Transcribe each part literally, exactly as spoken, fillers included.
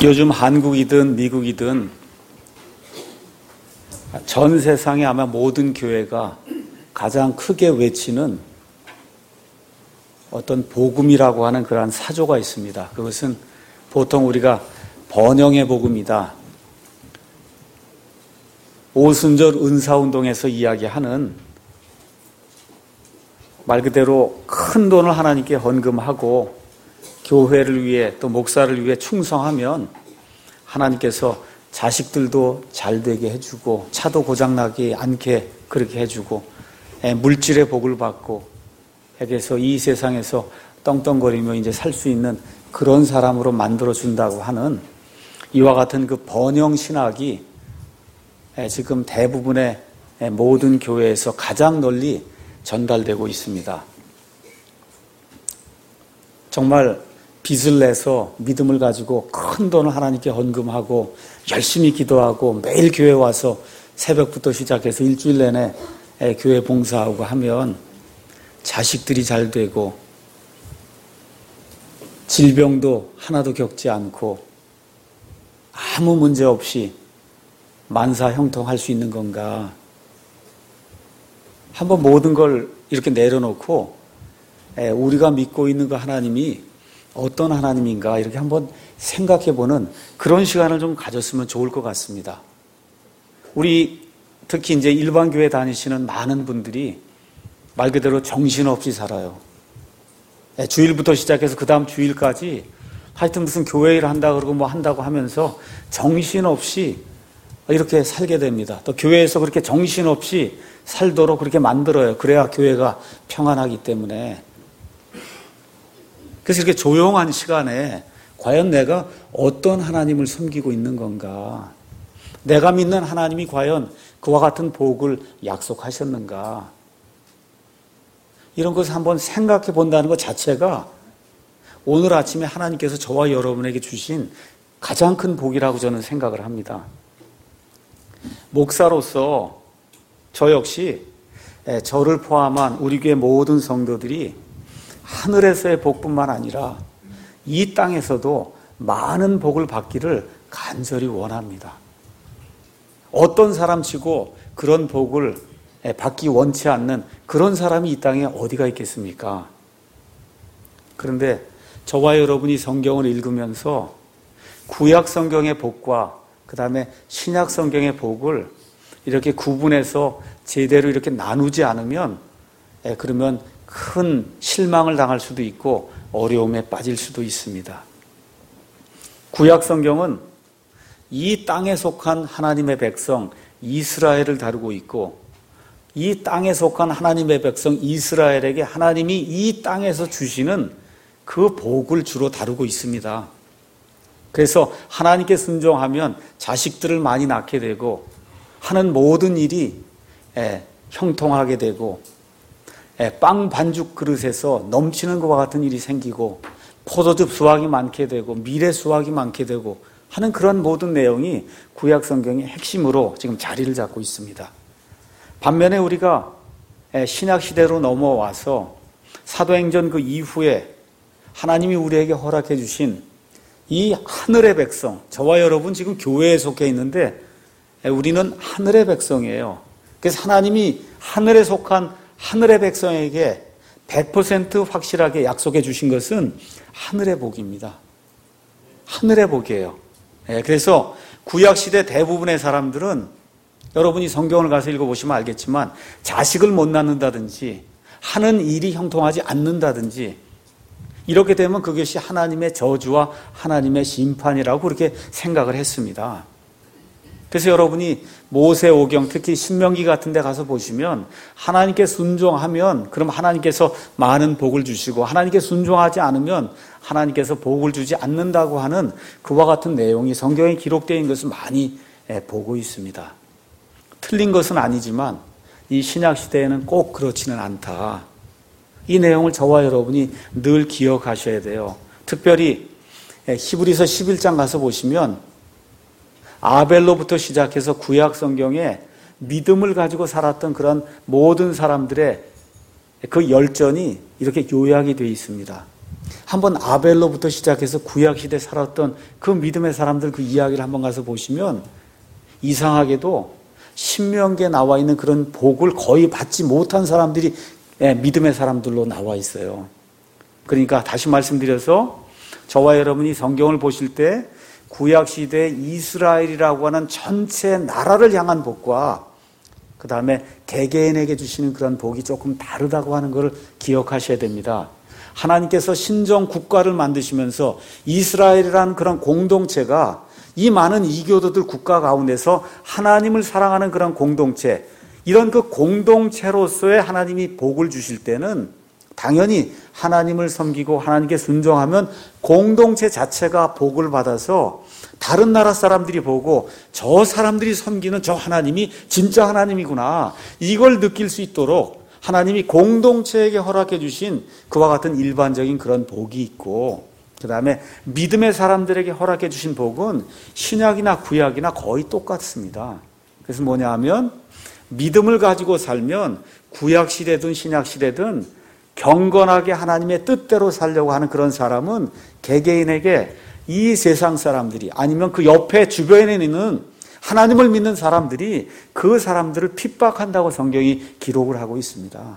요즘 한국이든 미국이든 전 세상에 아마 모든 교회가 가장 크게 외치는 어떤 복음이라고 하는 그러한 사조가 있습니다. 그것은 보통 우리가 번영의 복음이다. 오순절 은사운동에서 이야기하는 말 그대로 큰 돈을 하나님께 헌금하고 교회를 위해 또 목사를 위해 충성하면 하나님께서 자식들도 잘 되게 해주고 차도 고장나지 않게 그렇게 해주고 물질의 복을 받고 해서 이 세상에서 떵떵거리며 이제 살 수 있는 그런 사람으로 만들어준다고 하는 이와 같은 그 번영 신학이 지금 대부분의 모든 교회에서 가장 널리 전달되고 있습니다. 정말 빚을 내서 믿음을 가지고 큰 돈을 하나님께 헌금하고 열심히 기도하고 매일 교회 와서 새벽부터 시작해서 일주일 내내 교회 봉사하고 하면 자식들이 잘 되고 질병도 하나도 겪지 않고 아무 문제 없이 만사 형통할 수 있는 건가? 한번 모든 걸 이렇게 내려놓고 우리가 믿고 있는 그 하나님이 어떤 하나님인가 이렇게 한번 생각해보는 그런 시간을 좀 가졌으면 좋을 것 같습니다. 우리 특히 이제 일반 교회 다니시는 많은 분들이 말 그대로 정신없이 살아요. 주일부터 시작해서 그 다음 주일까지 하여튼 무슨 교회 일 한다 그러고 뭐 한다고 하면서 정신없이 이렇게 살게 됩니다. 또 교회에서 그렇게 정신없이 살도록 그렇게 만들어요. 그래야 교회가 평안하기 때문에. 그래서 이렇게 조용한 시간에 과연 내가 어떤 하나님을 섬기고 있는 건가? 내가 믿는 하나님이 과연 그와 같은 복을 약속하셨는가? 이런 것을 한번 생각해 본다는 것 자체가 오늘 아침에 하나님께서 저와 여러분에게 주신 가장 큰 복이라고 저는 생각을 합니다. 목사로서 저 역시 저를 포함한 우리 교회 모든 성도들이 하늘에서의 복뿐만 아니라 이 땅에서도 많은 복을 받기를 간절히 원합니다. 어떤 사람치고 그런 복을 받기 원치 않는 그런 사람이 이 땅에 어디가 있겠습니까? 그런데 저와 여러분이 성경을 읽으면서 구약 성경의 복과 그 다음에 신약 성경의 복을 이렇게 구분해서 제대로 이렇게 나누지 않으면 그러면 큰 실망을 당할 수도 있고 어려움에 빠질 수도 있습니다. 구약 성경은 이 땅에 속한 하나님의 백성 이스라엘을 다루고 있고 이 땅에 속한 하나님의 백성 이스라엘에게 하나님이 이 땅에서 주시는 그 복을 주로 다루고 있습니다. 그래서 하나님께 순종하면 자식들을 많이 낳게 되고 하는 모든 일이 형통하게 되고 빵 반죽 그릇에서 넘치는 것과 같은 일이 생기고 포도즙 수확이 많게 되고 미래 수확이 많게 되고 하는 그런 모든 내용이 구약 성경의 핵심으로 지금 자리를 잡고 있습니다. 반면에 우리가 신약 시대로 넘어와서 사도행전 그 이후에 하나님이 우리에게 허락해 주신 이 하늘의 백성, 저와 여러분 지금 교회에 속해 있는데 우리는 하늘의 백성이에요. 그래서 하나님이 하늘에 속한 하늘의 백성에게 백 퍼센트 확실하게 약속해 주신 것은 하늘의 복입니다. 하늘의 복이에요. 그래서 구약시대 대부분의 사람들은 여러분이 성경을 가서 읽어보시면 알겠지만 자식을 못 낳는다든지 하는 일이 형통하지 않는다든지 이렇게 되면 그것이 하나님의 저주와 하나님의 심판이라고 그렇게 생각을 했습니다. 그래서 여러분이 모세오경 특히 신명기 같은 데 가서 보시면 하나님께 순종하면 그럼 하나님께서 많은 복을 주시고 하나님께 순종하지 않으면 하나님께서 복을 주지 않는다고 하는 그와 같은 내용이 성경에 기록되어 있는 것을 많이 보고 있습니다. 틀린 것은 아니지만 이 신약시대에는 꼭 그렇지는 않다. 이 내용을 저와 여러분이 늘 기억하셔야 돼요. 특별히 히브리서 십일 장 가서 보시면 아벨로부터 시작해서 구약 성경에 믿음을 가지고 살았던 그런 모든 사람들의 그 열전이 이렇게 요약이 되어 있습니다. 한번 아벨로부터 시작해서 구약시대에 살았던 그 믿음의 사람들 그 이야기를 한번 가서 보시면 이상하게도 신명기에 나와 있는 그런 복을 거의 받지 못한 사람들이 믿음의 사람들로 나와 있어요. 그러니까 다시 말씀드려서 저와 여러분이 성경을 보실 때 구약시대 이스라엘이라고 하는 전체 나라를 향한 복과 그 다음에 개개인에게 주시는 그런 복이 조금 다르다고 하는 것을 기억하셔야 됩니다. 하나님께서 신정 국가를 만드시면서 이스라엘이라는 그런 공동체가 이 많은 이교도들 국가 가운데서 하나님을 사랑하는 그런 공동체, 이런 그 공동체로서의 하나님이 복을 주실 때는 당연히 하나님을 섬기고 하나님께 순종하면 공동체 자체가 복을 받아서 다른 나라 사람들이 보고 저 사람들이 섬기는 저 하나님이 진짜 하나님이구나, 이걸 느낄 수 있도록 하나님이 공동체에게 허락해 주신 그와 같은 일반적인 그런 복이 있고, 그 다음에 믿음의 사람들에게 허락해 주신 복은 신약이나 구약이나 거의 똑같습니다. 그래서 뭐냐 하면 믿음을 가지고 살면 구약시대든 신약시대든 경건하게 하나님의 뜻대로 살려고 하는 그런 사람은 개개인에게 이 세상 사람들이 아니면 그 옆에 주변에 있는 하나님을 믿는 사람들이 그 사람들을 핍박한다고 성경이 기록을 하고 있습니다.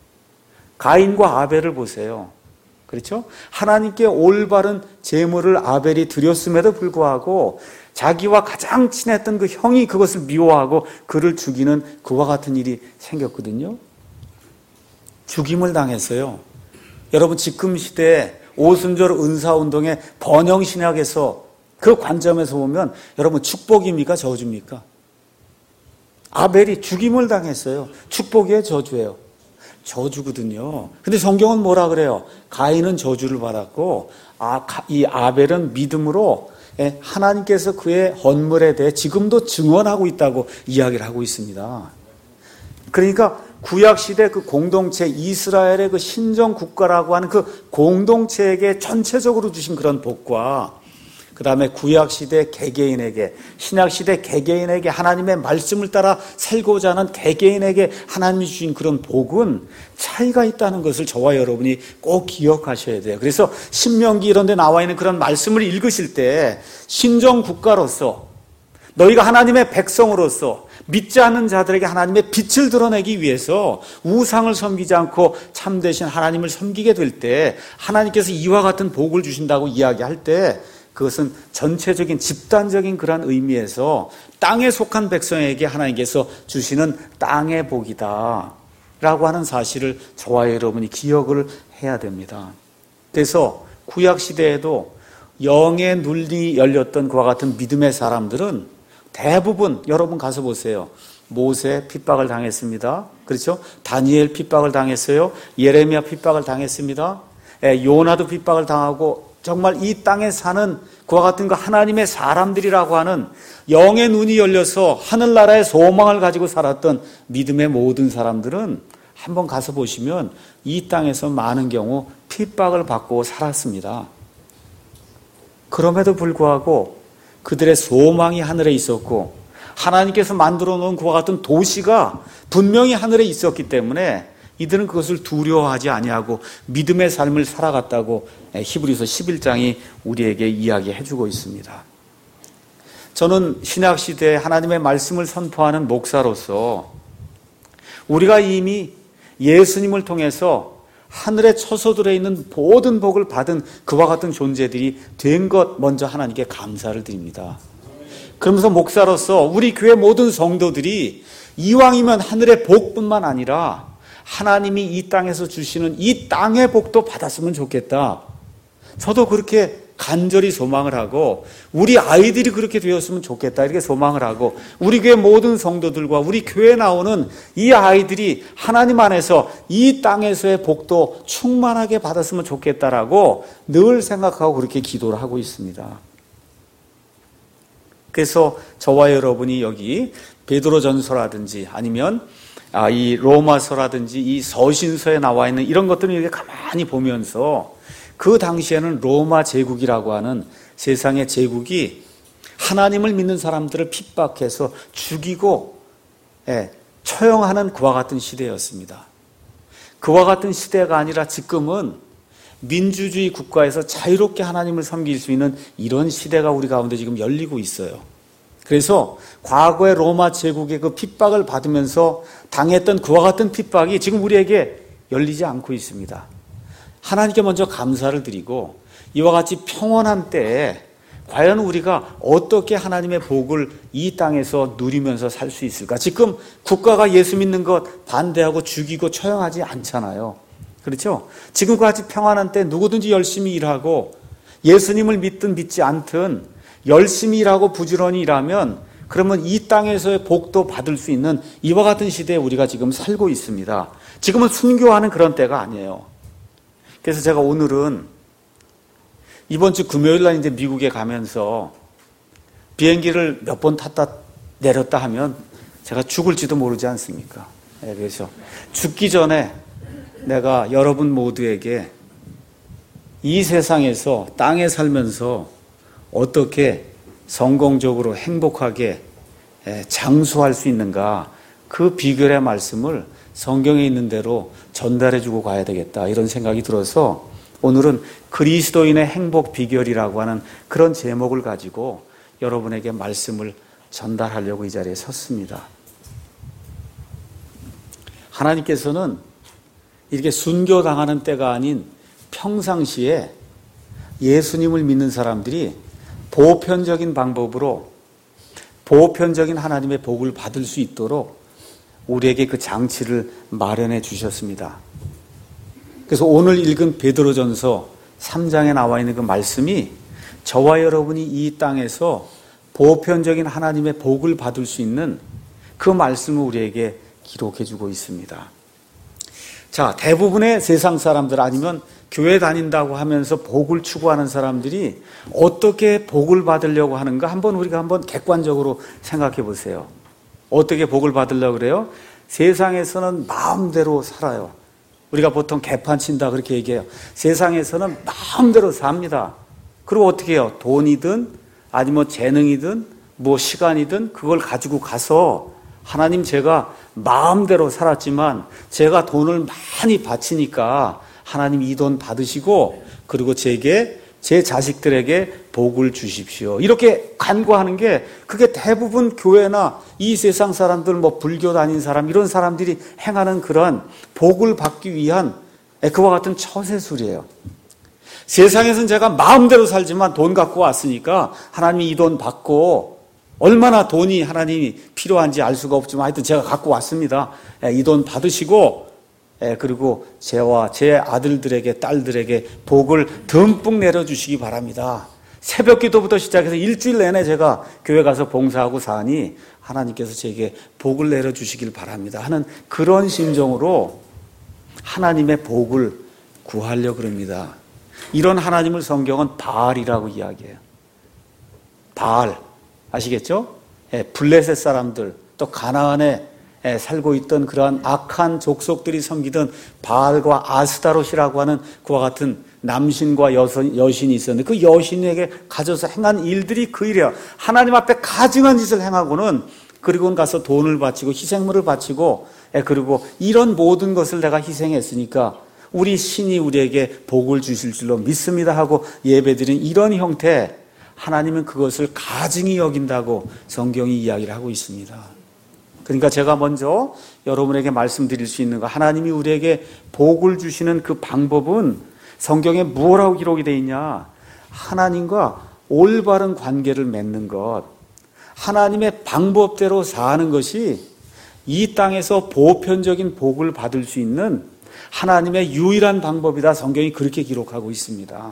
가인과 아벨을 보세요. 그렇죠? 하나님께 올바른 제물을 아벨이 드렸음에도 불구하고 자기와 가장 친했던 그 형이 그것을 미워하고 그를 죽이는 그와 같은 일이 생겼거든요. 죽임을 당했어요. 여러분, 지금 시대에 오순절 은사운동의 번영신학에서 그 관점에서 보면 여러분 축복입니까? 저주입니까? 아벨이 죽임을 당했어요. 축복이에요? 저주예요? 저주거든요. 근데 성경은 뭐라 그래요? 가인은 저주를 받았고 아, 이 아벨은 믿음으로 하나님께서 그의 헌물에 대해 지금도 증언하고 있다고 이야기를 하고 있습니다. 그러니까 구약시대 그 공동체, 이스라엘의 그 신정국가라고 하는 그 공동체에게 전체적으로 주신 그런 복과 그 다음에 구약시대 개개인에게, 신약시대 개개인에게 하나님의 말씀을 따라 살고자 하는 개개인에게 하나님이 주신 그런 복은 차이가 있다는 것을 저와 여러분이 꼭 기억하셔야 돼요. 그래서 신명기 이런 데 나와 있는 그런 말씀을 읽으실 때 신정국가로서 너희가 하나님의 백성으로서 믿지 않는 자들에게 하나님의 빛을 드러내기 위해서 우상을 섬기지 않고 참되신 하나님을 섬기게 될 때 하나님께서 이와 같은 복을 주신다고 이야기할 때 그것은 전체적인 집단적인 그런 의미에서 땅에 속한 백성에게 하나님께서 주시는 땅의 복이다 라고 하는 사실을 저와 여러분이 기억을 해야 됩니다. 그래서 구약시대에도 영의 눈이 열렸던 그와 같은 믿음의 사람들은 대부분 여러분 가서 보세요. 모세 핍박을 당했습니다. 그렇죠? 다니엘 핍박을 당했어요. 예레미야 핍박을 당했습니다. 요나도 핍박을 당하고 정말 이 땅에 사는 그와 같은 그 하나님의 사람들이라고 하는 영의 눈이 열려서 하늘나라의 소망을 가지고 살았던 믿음의 모든 사람들은 한번 가서 보시면 이 땅에서 많은 경우 핍박을 받고 살았습니다. 그럼에도 불구하고 그들의 소망이 하늘에 있었고 하나님께서 만들어 놓은 그와 같은 도시가 분명히 하늘에 있었기 때문에 이들은 그것을 두려워하지 아니하고 믿음의 삶을 살아갔다고 히브리서 십일 장이 우리에게 이야기해 주고 있습니다. 저는 신약시대에 하나님의 말씀을 선포하는 목사로서 우리가 이미 예수님을 통해서 하늘에 처소들에 있는 모든 복을 받은 그와 같은 존재들이 된 것 먼저 하나님께 감사를 드립니다. 그러면서 목사로서 우리 교회 모든 성도들이 이왕이면 하늘의 복뿐만 아니라 하나님이 이 땅에서 주시는 이 땅의 복도 받았으면 좋겠다. 저도 그렇게 간절히 소망을 하고 우리 아이들이 그렇게 되었으면 좋겠다 이렇게 소망을 하고 우리 교회 모든 성도들과 우리 교회에 나오는 이 아이들이 하나님 안에서 이 땅에서의 복도 충만하게 받았으면 좋겠다라고 늘 생각하고 그렇게 기도를 하고 있습니다. 그래서 저와 여러분이 여기 베드로전서라든지 아니면 아, 이 로마서라든지 이 서신서에 나와 있는 이런 것들을 이렇게 가만히 보면서 그 당시에는 로마 제국이라고 하는 세상의 제국이 하나님을 믿는 사람들을 핍박해서 죽이고 예, 처형하는 그와 같은 시대였습니다. 그와 같은 시대가 아니라 지금은 민주주의 국가에서 자유롭게 하나님을 섬길 수 있는 이런 시대가 우리 가운데 지금 열리고 있어요. 그래서 과거의 로마 제국의 그 핍박을 받으면서 당했던 그와 같은 핍박이 지금 우리에게 열리지 않고 있습니다. 하나님께 먼저 감사를 드리고 이와 같이 평온한 때에 과연 우리가 어떻게 하나님의 복을 이 땅에서 누리면서 살 수 있을까? 지금 국가가 예수 믿는 것 반대하고 죽이고 처형하지 않잖아요. 그렇죠? 지금과 같이 평안한 때 누구든지 열심히 일하고 예수님을 믿든 믿지 않든 열심히 일하고 부지런히 일하면 그러면 이 땅에서의 복도 받을 수 있는 이와 같은 시대에 우리가 지금 살고 있습니다. 지금은 순교하는 그런 때가 아니에요. 그래서 제가 오늘은 이번 주 금요일 날 이제 미국에 가면서 비행기를 몇 번 탔다 내렸다 하면 제가 죽을지도 모르지 않습니까? 네, 그래서 죽기 전에 내가 여러분 모두에게 이 세상에서 땅에 살면서 어떻게 성공적으로 행복하게 장수할 수 있는가 그 비결의 말씀을 성경에 있는 대로 전달해주고 가야 되겠다 이런 생각이 들어서 오늘은 그리스도인의 행복 비결이라고 하는 그런 제목을 가지고 여러분에게 말씀을 전달하려고 이 자리에 섰습니다. 하나님께서는 이렇게 순교당하는 때가 아닌 평상시에 예수님을 믿는 사람들이 보편적인 방법으로 보편적인 하나님의 복을 받을 수 있도록 우리에게 그 장치를 마련해 주셨습니다. 그래서 오늘 읽은 베드로전서 삼 장에 나와 있는 그 말씀이 저와 여러분이 이 땅에서 보편적인 하나님의 복을 받을 수 있는 그 말씀을 우리에게 기록해 주고 있습니다. 자, 대부분의 세상 사람들 아니면 교회 다닌다고 하면서 복을 추구하는 사람들이 어떻게 복을 받으려고 하는가 한번 우리가 한번 객관적으로 생각해 보세요. 어떻게 복을 받으려고 그래요? 세상에서는 마음대로 살아요. 우리가 보통 개판 친다 그렇게 얘기해요. 세상에서는 마음대로 삽니다. 그리고 어떻게 해요? 돈이든 아니면 재능이든 뭐 시간이든 그걸 가지고 가서 하나님 제가 마음대로 살았지만 제가 돈을 많이 바치니까 하나님 이 돈 받으시고 그리고 제게 제 자식들에게 복을 주십시오. 이렇게 간구하는 게 그게 대부분 교회나 이 세상 사람들 뭐 불교 다닌 사람 이런 사람들이 행하는 그런 복을 받기 위한 그와 같은 처세술이에요. 세상에서는 제가 마음대로 살지만 돈 갖고 왔으니까 하나님이 이 돈 받고 얼마나 돈이 하나님이 필요한지 알 수가 없지만 하여튼 제가 갖고 왔습니다. 이 돈 받으시고 그리고 제와 제 아들들에게 딸들에게 복을 듬뿍 내려주시기 바랍니다. 새벽 기도부터 시작해서 일주일 내내 제가 교회 가서 봉사하고 사니 하나님께서 제게 복을 내려주시길 바랍니다 하는 그런 심정으로 하나님의 복을 구하려고 그럽니다. 이런 하나님을 성경은 바알이라고 이야기해요. 바알 아시겠죠? 블레셋 사람들 또 가나안에 살고 있던 그러한 악한 족속들이 섬기던 바알과 아스타롯이라고 하는 그와 같은 남신과 여신, 여신이 있었는데 그 여신에게 가져서 행한 일들이 그 일이에요. 하나님 앞에 가증한 짓을 행하고는 그리고는 가서 돈을 바치고 희생물을 바치고 그리고 이런 모든 것을 내가 희생했으니까 우리 신이 우리에게 복을 주실 줄로 믿습니다 하고 예배드린 이런 형태 하나님은 그것을 가증히 여긴다고 성경이 이야기를 하고 있습니다. 그러니까 제가 먼저 여러분에게 말씀드릴 수 있는 거 하나님이 우리에게 복을 주시는 그 방법은 성경에 무엇라고 기록이 되어 있냐? 하나님과 올바른 관계를 맺는 것, 하나님의 방법대로 사는 것이 이 땅에서 보편적인 복을 받을 수 있는 하나님의 유일한 방법이다. 성경이 그렇게 기록하고 있습니다.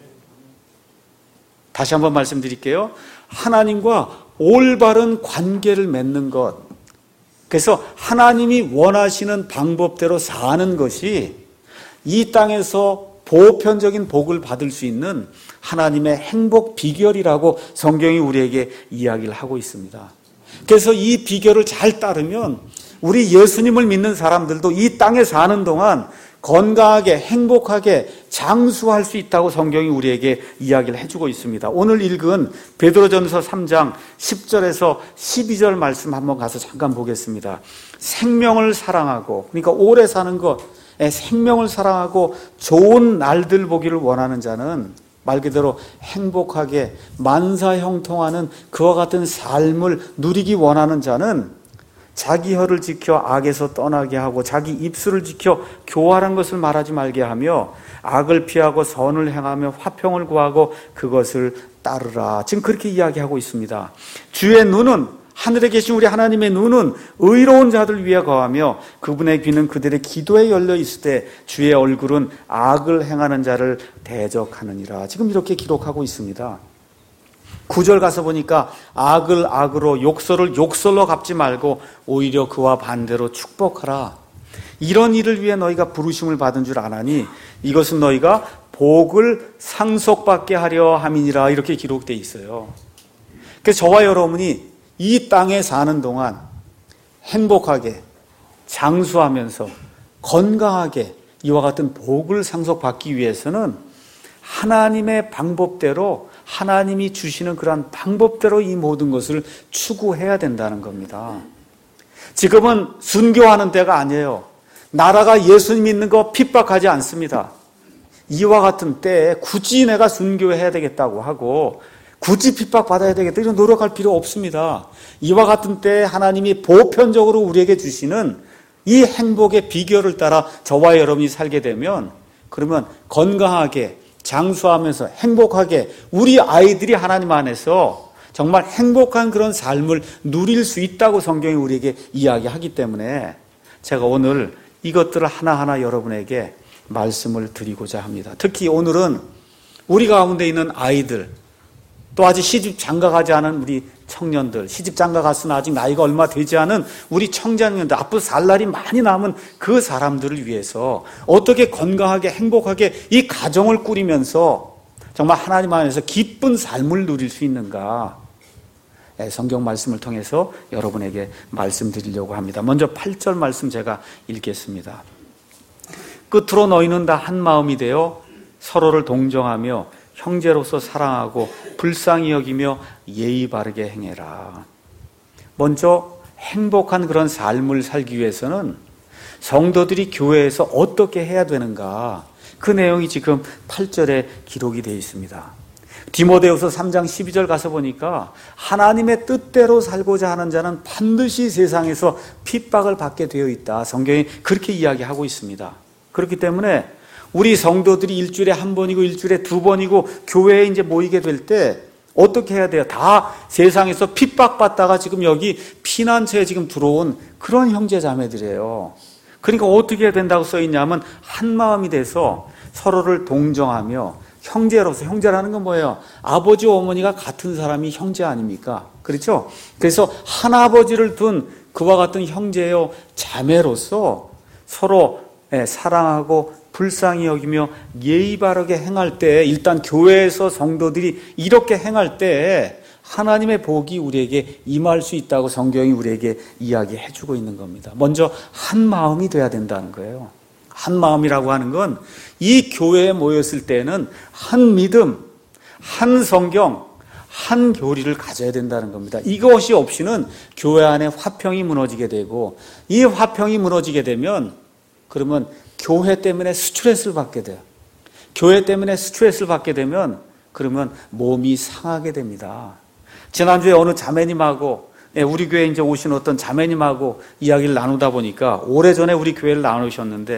다시 한번 말씀드릴게요. 하나님과 올바른 관계를 맺는 것. 그래서 하나님이 원하시는 방법대로 사는 것이 이 땅에서 보편적인 복을 받을 수 있는 하나님의 행복 비결이라고 성경이 우리에게 이야기를 하고 있습니다. 그래서 이 비결을 잘 따르면 우리 예수님을 믿는 사람들도 이 땅에 사는 동안 건강하게 행복하게 장수할 수 있다고 성경이 우리에게 이야기를 해주고 있습니다. 오늘 읽은 베드로전서 삼 장 십 절에서 십이 절 말씀 한번 가서 잠깐 보겠습니다. 생명을 사랑하고 그러니까 오래 사는 것 생명을 사랑하고 좋은 날들 보기를 원하는 자는 말 그대로 행복하게 만사형통하는 그와 같은 삶을 누리기 원하는 자는 자기 혀를 지켜 악에서 떠나게 하고 자기 입술을 지켜 교활한 것을 말하지 말게 하며 악을 피하고 선을 행하며 화평을 구하고 그것을 따르라. 지금 그렇게 이야기하고 있습니다. 주의 눈은, 하늘에 계신 우리 하나님의 눈은 의로운 자들 위에 거하며 그분의 귀는 그들의 기도에 열려 있을 때 주의 얼굴은 악을 행하는 자를 대적하느니라. 지금 이렇게 기록하고 있습니다. 구 절 가서 보니까 악을 악으로 욕설을 욕설로 갚지 말고 오히려 그와 반대로 축복하라. 이런 일을 위해 너희가 부르심을 받은 줄 아나니 이것은 너희가 복을 상속받게 하려 함이니라. 이렇게 기록되어 있어요. 그래서 저와 여러분이 이 땅에 사는 동안 행복하게 장수하면서 건강하게 이와 같은 복을 상속받기 위해서는 하나님의 방법대로, 하나님이 주시는 그러한 방법대로 이 모든 것을 추구해야 된다는 겁니다. 지금은 순교하는 때가 아니에요. 나라가 예수님 믿는 거 핍박하지 않습니다. 이와 같은 때에 굳이 내가 순교해야 되겠다고 하고 굳이 핍박받아야 되겠다 이런 노력할 필요 없습니다. 이와 같은 때에 하나님이 보편적으로 우리에게 주시는 이 행복의 비결을 따라 저와 여러분이 살게 되면 그러면 건강하게 장수하면서 행복하게 우리 아이들이 하나님 안에서 정말 행복한 그런 삶을 누릴 수 있다고 성경이 우리에게 이야기하기 때문에 제가 오늘 이것들을 하나하나 여러분에게 말씀을 드리고자 합니다. 특히 오늘은 우리 가운데 있는 아이들, 또 아직 시집 장가가지 않은 우리 청년들, 시집 장가갔으나 아직 나이가 얼마 되지 않은 우리 청장년들, 앞으로 살 날이 많이 남은 그 사람들을 위해서 어떻게 건강하게 행복하게 이 가정을 꾸리면서 정말 하나님 안에서 기쁜 삶을 누릴 수 있는가, 성경 말씀을 통해서 여러분에게 말씀드리려고 합니다. 먼저 팔 절 말씀 제가 읽겠습니다. 끝으로 너희는 다 한 마음이 되어 서로를 동정하며 형제로서 사랑하고 불쌍히 여기며 예의 바르게 행해라. 먼저 행복한 그런 삶을 살기 위해서는 성도들이 교회에서 어떻게 해야 되는가, 그 내용이 지금 팔 절에 기록이 되어 있습니다. 디모데후서 삼 장 십이 절 가서 보니까 하나님의 뜻대로 살고자 하는 자는 반드시 세상에서 핍박을 받게 되어 있다. 성경이 그렇게 이야기하고 있습니다. 그렇기 때문에 우리 성도들이 일주일에 한 번이고 일주일에 두 번이고 교회에 이제 모이게 될 때 어떻게 해야 돼요? 다 세상에서 핍박받다가 지금 여기 피난처에 지금 들어온 그런 형제 자매들이에요. 그러니까 어떻게 해야 된다고 써 있냐면 한 마음이 돼서 서로를 동정하며 형제로서, 형제라는 건 뭐예요? 아버지 어머니가 같은 사람이 형제 아닙니까? 그렇죠? 그래서 한 아버지를 둔 그와 같은 형제요 자매로서 서로 사랑하고 불쌍히 여기며 예의 바르게 행할 때, 일단 교회에서 성도들이 이렇게 행할 때 하나님의 복이 우리에게 임할 수 있다고 성경이 우리에게 이야기해 주고 있는 겁니다. 먼저 한 마음이 돼야 된다는 거예요. 한 마음이라고 하는 건 이 교회에 모였을 때는 한 믿음, 한 성경, 한 교리를 가져야 된다는 겁니다. 이것이 없이는 교회 안에 화평이 무너지게 되고, 이 화평이 무너지게 되면 그러면 교회 때문에 스트레스를 받게 돼요. 교회 때문에 스트레스를 받게 되면 그러면 몸이 상하게 됩니다. 지난주에 어느 자매님하고, 우리 교회에 이제 오신 어떤 자매님하고 이야기를 나누다 보니까 오래전에 우리 교회를 나누셨는데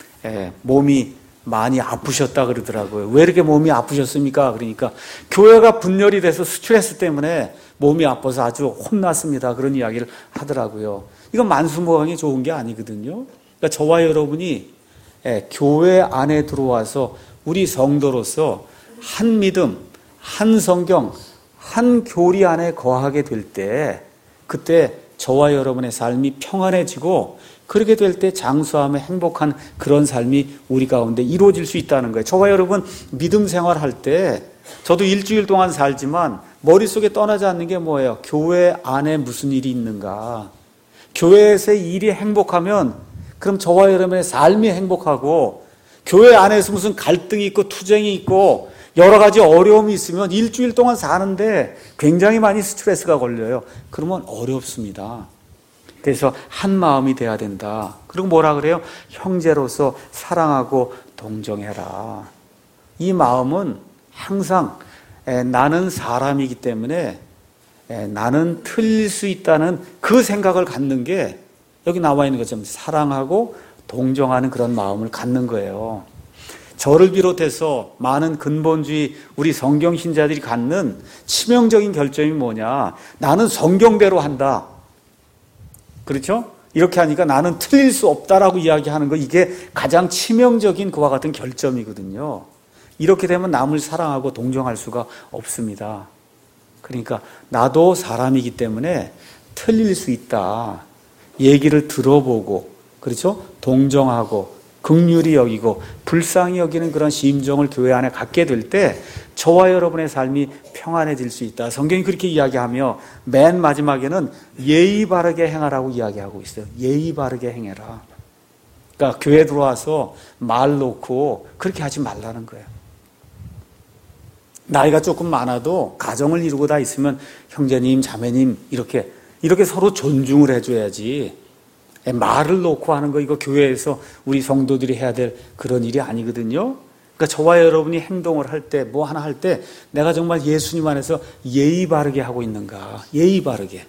몸이 많이 아프셨다 그러더라고요. 왜 이렇게 몸이 아프셨습니까? 그러니까 교회가 분열이 돼서 스트레스 때문에 몸이 아파서 아주 혼났습니다. 그런 이야기를 하더라고요. 이건 만수무강이 좋은 게 아니거든요. 그러니까 저와 여러분이 교회 안에 들어와서 우리 성도로서 한 믿음, 한 성경, 한 교리 안에 거하게 될 때, 그때 저와 여러분의 삶이 평안해지고 그렇게 될 때 장수하며 행복한 그런 삶이 우리 가운데 이루어질 수 있다는 거예요. 저와 여러분 믿음 생활할 때 저도 일주일 동안 살지만 머릿속에 떠나지 않는 게 뭐예요? 교회 안에 무슨 일이 있는가? 교회에서의 일이 행복하면 그럼 저와 여러분의 삶이 행복하고, 교회 안에서 무슨 갈등이 있고 투쟁이 있고 여러 가지 어려움이 있으면 일주일 동안 사는데 굉장히 많이 스트레스가 걸려요. 그러면 어렵습니다. 그래서 한 마음이 돼야 된다. 그리고 뭐라 그래요? 형제로서 사랑하고 동정해라. 이 마음은 항상 에, 나는 사람이기 때문에 에, 나는 틀릴 수 있다는 그 생각을 갖는 게 여기 나와 있는 것처럼 사랑하고 동정하는 그런 마음을 갖는 거예요. 저를 비롯해서 많은 근본주의 우리 성경 신자들이 갖는 치명적인 결점이 뭐냐? 나는 성경대로 한다. 그렇죠? 이렇게 하니까 나는 틀릴 수 없다라고 이야기하는 거, 이게 가장 치명적인 그와 같은 결점이거든요. 이렇게 되면 남을 사랑하고 동정할 수가 없습니다. 그러니까 나도 사람이기 때문에 틀릴 수 있다. 얘기를 들어보고, 그렇죠? 동정하고 긍휼히 여기고 불쌍히 여기는 그런 심정을 교회 안에 갖게 될 때 저와 여러분의 삶이 평안해질 수 있다. 성경이 그렇게 이야기하며 맨 마지막에는 예의 바르게 행하라고 이야기하고 있어요. 예의 바르게 행해라. 그러니까 교회 들어와서 말 놓고 그렇게 하지 말라는 거예요. 나이가 조금 많아도 가정을 이루고 다 있으면 형제님, 자매님 이렇게 이렇게 서로 존중을 해줘야지. 말을 놓고 하는 거, 이거 교회에서 우리 성도들이 해야 될 그런 일이 아니거든요. 그러니까 저와 여러분이 행동을 할 때, 뭐 하나 할 때 내가 정말 예수님 안에서 예의 바르게 하고 있는가. 예의 바르게.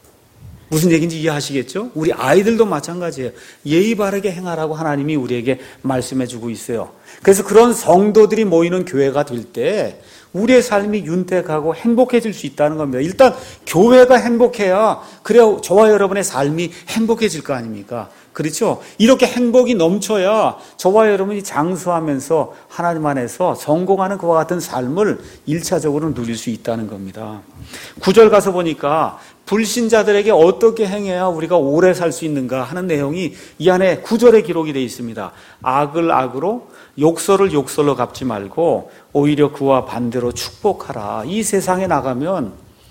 무슨 얘기인지 이해하시겠죠? 우리 아이들도 마찬가지예요. 예의 바르게 행하라고 하나님이 우리에게 말씀해 주고 있어요. 그래서 그런 성도들이 모이는 교회가 될 때 우리의 삶이 윤택하고 행복해질 수 있다는 겁니다. 일단 교회가 행복해야 그래야 저와 여러분의 삶이 행복해질 거 아닙니까? 그렇죠? 이렇게 행복이 넘쳐야 저와 여러분이 장수하면서 하나님 안에서 성공하는 그와 같은 삶을 일차적으로 누릴 수 있다는 겁니다. 구 절 가서 보니까 불신자들에게 어떻게 행해야 우리가 오래 살 수 있는가 하는 내용이 이 안에 구 절에 기록이 되어 있습니다. 악을 악으로 욕설을 욕설로 갚지 말고 오히려 그와 반대로 축복하라. 이 세상에 나가면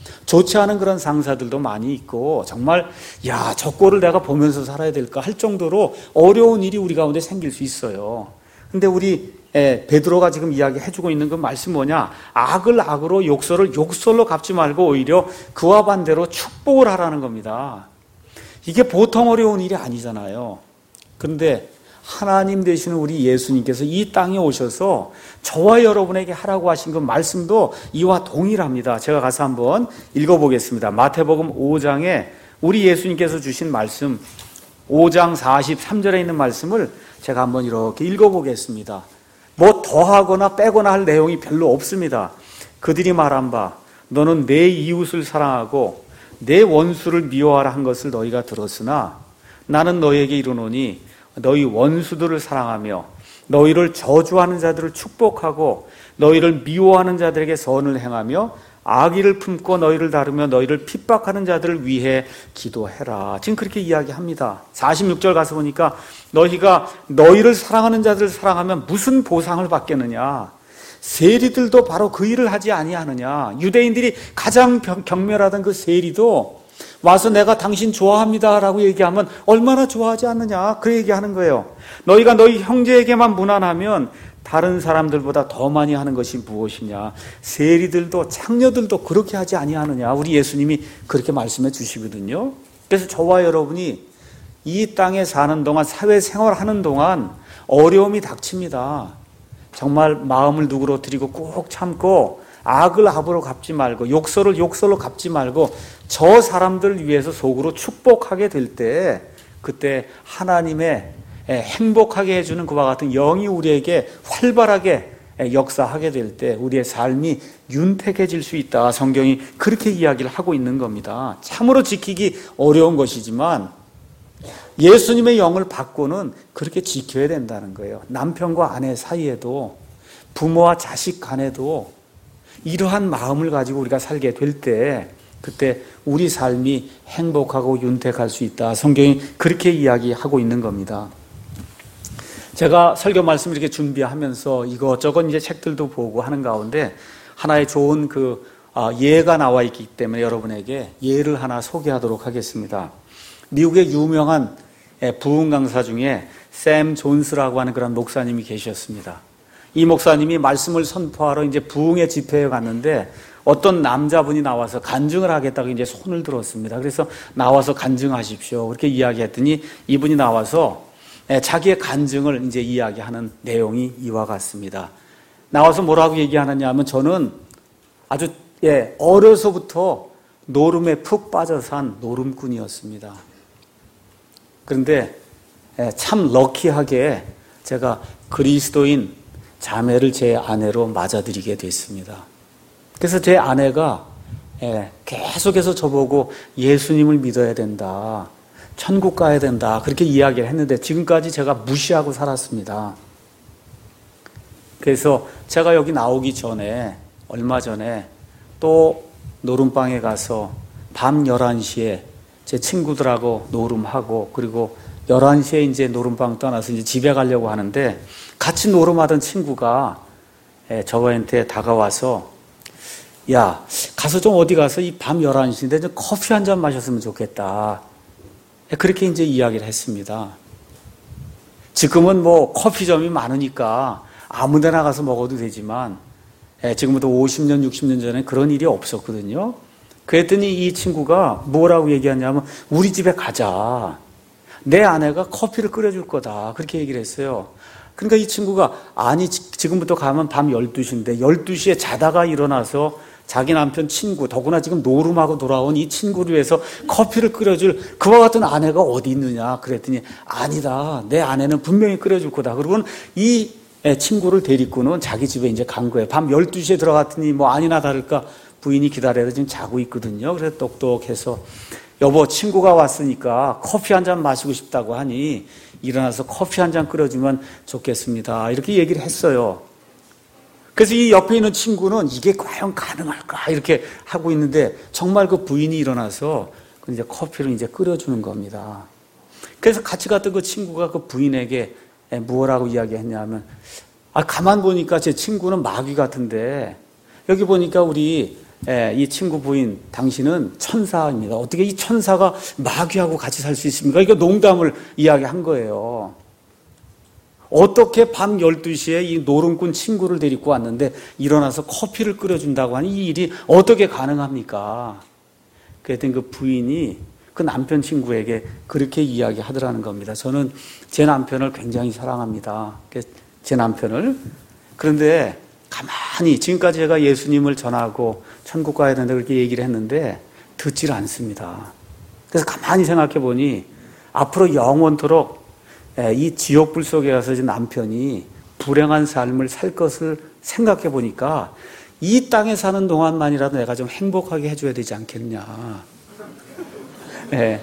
좋지 않은 그런 상사들도 많이 있고 정말 야, 저 꼴을 내가 보면서 살아야 될까 할 정도로 어려운 일이 우리 가운데 생길 수 있어요. 근데 우리 에, 베드로가 지금 이야기해주고 있는 그 말씀 뭐냐? 악을 악으로 욕설을 욕설로 갚지 말고 오히려 그와 반대로 축복을 하라는 겁니다. 이게 보통 어려운 일이 아니잖아요. 그런데 하나님 되시는 우리 예수님께서 이 땅에 오셔서 저와 여러분에게 하라고 하신 그 말씀도 이와 동일합니다. 제가 가서 한번 읽어보겠습니다. 마태복음 오 장에 우리 예수님께서 주신 말씀, 오 장 사십삼 절에 있는 말씀을 제가 한번 이렇게 읽어보겠습니다. 뭐 더하거나 빼거나 할 내용이 별로 없습니다. 그들이 말한 바 너는 내 이웃을 사랑하고 내 원수를 미워하라 한 것을 너희가 들었으나 나는 너희에게 이르노니 너희 원수들을 사랑하며 너희를 저주하는 자들을 축복하고 너희를 미워하는 자들에게 선을 행하며 악의를 품고 너희를 다루며 너희를 핍박하는 자들을 위해 기도해라. 지금 그렇게 이야기합니다. 사십육 절 가서 보니까 너희가 너희를 사랑하는 자들을 사랑하면 무슨 보상을 받겠느냐. 세리들도 바로 그 일을 하지 아니하느냐. 유대인들이 가장 경멸하던 그 세리도 와서 내가 당신 좋아합니다라고 얘기하면 얼마나 좋아하지 않느냐. 그 얘기하는 거예요. 너희가 너희 형제에게만 무난하면 다른 사람들보다 더 많이 하는 것이 무엇이냐. 세리들도 창녀들도 그렇게 하지 아니하느냐. 우리 예수님이 그렇게 말씀해 주시거든요. 그래서 저와 여러분이 이 땅에 사는 동안, 사회생활하는 동안 어려움이 닥칩니다. 정말 마음을 누그러뜨리고 꾹 참고 악을 악으로 갚지 말고 욕설을 욕설로 갚지 말고 저 사람들을 위해서 속으로 축복하게 될 때 그때 하나님의 행복하게 해주는 그와 같은 영이 우리에게 활발하게 역사하게 될 때 우리의 삶이 윤택해질 수 있다. 성경이 그렇게 이야기를 하고 있는 겁니다. 참으로 지키기 어려운 것이지만 예수님의 영을 받고는 그렇게 지켜야 된다는 거예요. 남편과 아내 사이에도 부모와 자식 간에도 이러한 마음을 가지고 우리가 살게 될 때 그때 우리 삶이 행복하고 윤택할 수 있다. 성경이 그렇게 이야기하고 있는 겁니다. 제가 설교 말씀을 이렇게 준비하면서 이것저것 이제 책들도 보고 하는 가운데 하나의 좋은 그 예가 나와 있기 때문에 여러분에게 예를 하나 소개하도록 하겠습니다. 미국의 유명한 부흥 강사 중에 샘 존스라고 하는 그런 목사님이 계셨습니다. 이 목사님이 말씀을 선포하러 이제 부흥의 집회에 갔는데 어떤 남자분이 나와서 간증을 하겠다고 이제 손을 들었습니다. 그래서 나와서 간증하십시오. 그렇게 이야기했더니 이분이 나와서 자기의 간증을 이제 이야기하는 내용이 이와 같습니다. 나와서 뭐라고 얘기하느냐 하면 저는 아주 예, 어려서부터 노름에 푹 빠져 산 노름꾼이었습니다. 그런데 참 럭키하게 제가 그리스도인 자매를 제 아내로 맞아들이게 됐습니다. 그래서 제 아내가 계속해서 저보고 예수님을 믿어야 된다, 천국 가야 된다 그렇게 이야기를 했는데 지금까지 제가 무시하고 살았습니다. 그래서 제가 여기 나오기 전에 얼마 전에 또 노름방에 가서 밤 열한 시에 제 친구들하고 노름하고 그리고 열한 시에 이제 노름방 떠나서 이제 집에 가려고 하는데 같이 노름하던 친구가 저한테 다가와서 야, 가서 좀 어디 가서 이 밤 열한 시인데 좀 커피 한 잔 마셨으면 좋겠다. 그렇게 이제 이야기를 했습니다. 지금은 뭐 커피점이 많으니까 아무 데나 가서 먹어도 되지만 지금부터 오십 년, 육십 년 전에 그런 일이 없었거든요. 그랬더니 이 친구가 뭐라고 얘기하냐면 우리 집에 가자. 내 아내가 커피를 끓여줄 거다. 그렇게 얘기를 했어요. 그러니까 이 친구가 아니 지금부터 가면 밤 열두 시인데 열두 시에 자다가 일어나서 자기 남편 친구 더구나 지금 노름하고 돌아온 이 친구를 위해서 커피를 끓여줄 그와 같은 아내가 어디 있느냐 그랬더니 아니다. 내 아내는 분명히 끓여줄 거다. 그리고는 이 친구를 데리고는 자기 집에 이제 간 거예요. 밤 열두 시에 들어갔더니 뭐 아니나 다를까 부인이 기다려서 지금 자고 있거든요. 그래서 똑똑해서 여보 친구가 왔으니까 커피 한 잔 마시고 싶다고 하니 일어나서 커피 한 잔 끓여주면 좋겠습니다. 이렇게 얘기를 했어요. 그래서 이 옆에 있는 친구는 이게 과연 가능할까 이렇게 하고 있는데 정말 그 부인이 일어나서 이제 커피를 이제 끓여주는 겁니다. 그래서 같이 갔던 그 친구가 그 부인에게 뭐라고 이야기했냐면 아 가만 보니까 제 친구는 마귀 같은데 여기 보니까 우리 이 친구 부인 당신은 천사입니다. 어떻게 이 천사가 마귀하고 같이 살 수 있습니까? 이거 농담을 이야기한 거예요. 어떻게 밤 열두 시에 이 노름꾼 친구를 데리고 왔는데 일어나서 커피를 끓여준다고 하니 이 일이 어떻게 가능합니까? 그랬더니 그 부인이 그 남편 친구에게 그렇게 이야기하더라는 겁니다. 저는 제 남편을 굉장히 사랑합니다. 제 남편을. 그런데 가만히 지금까지 제가 예수님을 전하고 천국 가야 된다 그렇게 얘기를 했는데 듣질 않습니다. 그래서 가만히 생각해 보니 앞으로 영원토록 이 지옥불 속에 가서 남편이 불행한 삶을 살 것을 생각해 보니까 이 땅에 사는 동안만이라도 내가 좀 행복하게 해줘야 되지 않겠냐. 네.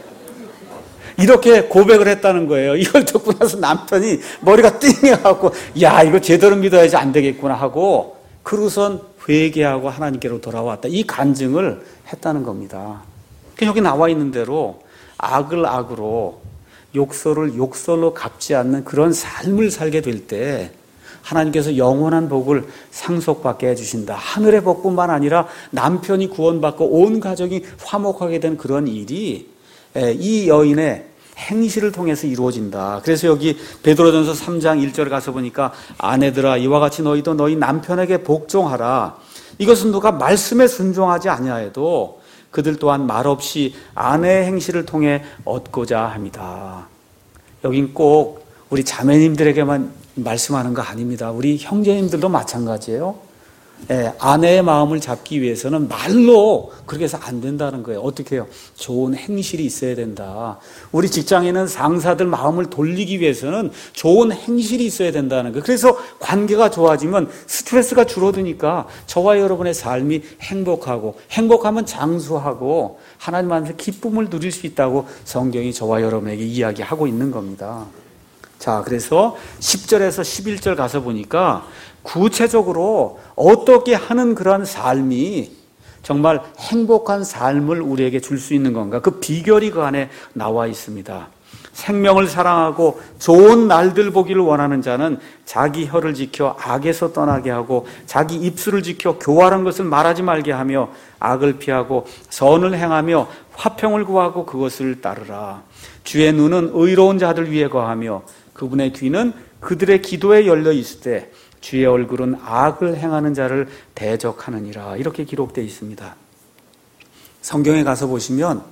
이렇게 고백을 했다는 거예요. 이걸 듣고 나서 남편이 머리가 띵해갖고 야 이거 제대로 믿어야지 안 되겠구나 하고 그러고선 회개하고 하나님께로 돌아왔다. 이 간증을 했다는 겁니다. 여기 나와 있는 대로 악을 악으로 욕설을 욕설로 갚지 않는 그런 삶을 살게 될 때 하나님께서 영원한 복을 상속받게 해주신다. 하늘의 복뿐만 아니라 남편이 구원받고 온 가족이 화목하게 된 그런 일이 이 여인의 행실을 통해서 이루어진다. 그래서 여기 베드로전서 삼 장 일 절에 가서 보니까 아내들아 이와 같이 너희도 너희 남편에게 복종하라. 이것은 누가 말씀에 순종하지 아니하여도 그들 또한 말없이 아내의 행실을 통해 얻고자 합니다. 여긴 꼭 우리 자매님들에게만 말씀하는 거 아닙니다. 우리 형제님들도 마찬가지예요. 예, 아내의 마음을 잡기 위해서는 말로 그렇게 해서 안 된다는 거예요. 어떻게 해요? 좋은 행실이 있어야 된다. 우리 직장에는 상사들 마음을 돌리기 위해서는 좋은 행실이 있어야 된다는 거예요. 그래서 관계가 좋아지면 스트레스가 줄어드니까 저와 여러분의 삶이 행복하고 행복하면 장수하고 하나님 안에서 기쁨을 누릴 수 있다고 성경이 저와 여러분에게 이야기하고 있는 겁니다. 자, 그래서 십 절에서 십일 절 가서 보니까 구체적으로 어떻게 하는 그런 삶이 정말 행복한 삶을 우리에게 줄 수 있는 건가? 그 비결이 그 안에 나와 있습니다. 생명을 사랑하고 좋은 날들 보기를 원하는 자는 자기 혀를 지켜 악에서 떠나게 하고 자기 입술을 지켜 교활한 것을 말하지 말게 하며 악을 피하고 선을 행하며 화평을 구하고 그것을 따르라. 주의 눈은 의로운 자들 위에 거하며 그분의 귀는 그들의 기도에 열려 있을 때 주의 얼굴은 악을 행하는 자를 대적하느니라. 이렇게 기록되어 있습니다. 성경에 가서 보시면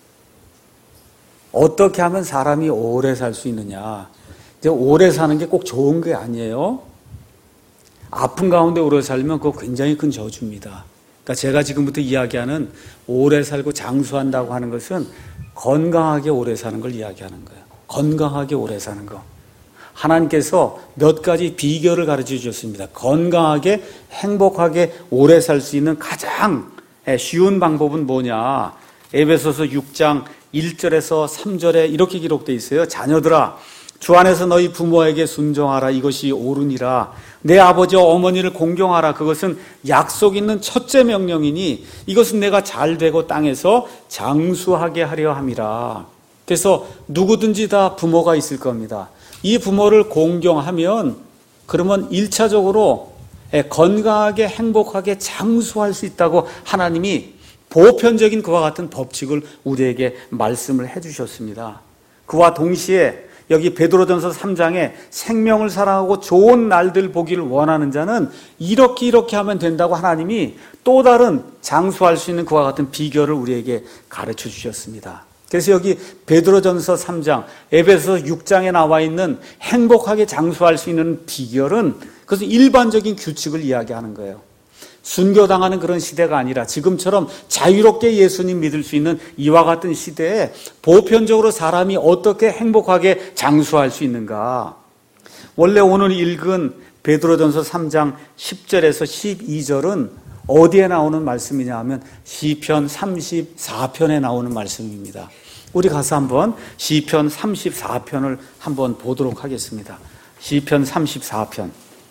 어떻게 하면 사람이 오래 살 수 있느냐. 이제 오래 사는 게 꼭 좋은 게 아니에요. 아픈 가운데 오래 살면 그거 굉장히 큰 저주입니다. 그러니까 제가 지금부터 이야기하는 오래 살고 장수한다고 하는 것은 건강하게 오래 사는 걸 이야기하는 거예요. 건강하게 오래 사는 거. 하나님께서 몇 가지 비결을 가르쳐 주셨습니다. 건강하게 행복하게 오래 살 수 있는 가장 쉬운 방법은 뭐냐. 에베소서 육 장 일 절에서 삼 절에 이렇게 기록되어 있어요. 자녀들아, 주 안에서 너희 부모에게 순종하라. 이것이 옳으니라. 내 아버지와 어머니를 공경하라. 그것은 약속 있는 첫째 명령이니 이것은 내가 잘되고 땅에서 장수하게 하려 함이라. 그래서 누구든지 다 부모가 있을 겁니다. 이 부모를 공경하면 그러면 일차적으로 건강하게 행복하게 장수할 수 있다고 하나님이 보편적인 그와 같은 법칙을 우리에게 말씀을 해주셨습니다. 그와 동시에 여기 베드로전서 삼 장에 생명을 사랑하고 좋은 날들 보기를 원하는 자는 이렇게 이렇게 하면 된다고 하나님이 또 다른 장수할 수 있는 그와 같은 비결을 우리에게 가르쳐 주셨습니다. 그래서 여기 베드로전서 삼 장, 에베소서 육 장에 나와 있는 행복하게 장수할 수 있는 비결은 그것은 일반적인 규칙을 이야기하는 거예요. 순교당하는 그런 시대가 아니라 지금처럼 자유롭게 예수님 믿을 수 있는 이와 같은 시대에 보편적으로 사람이 어떻게 행복하게 장수할 수 있는가. 원래 오늘 읽은 베드로전서 삼 장 십 절에서 십이 절은 어디에 나오는 말씀이냐 하면 시편 삼십사 편에 나오는 말씀입니다. 우리 가서 한번 시편 삼십사 편을 한번 보도록 하겠습니다. 시편 삼십사 편.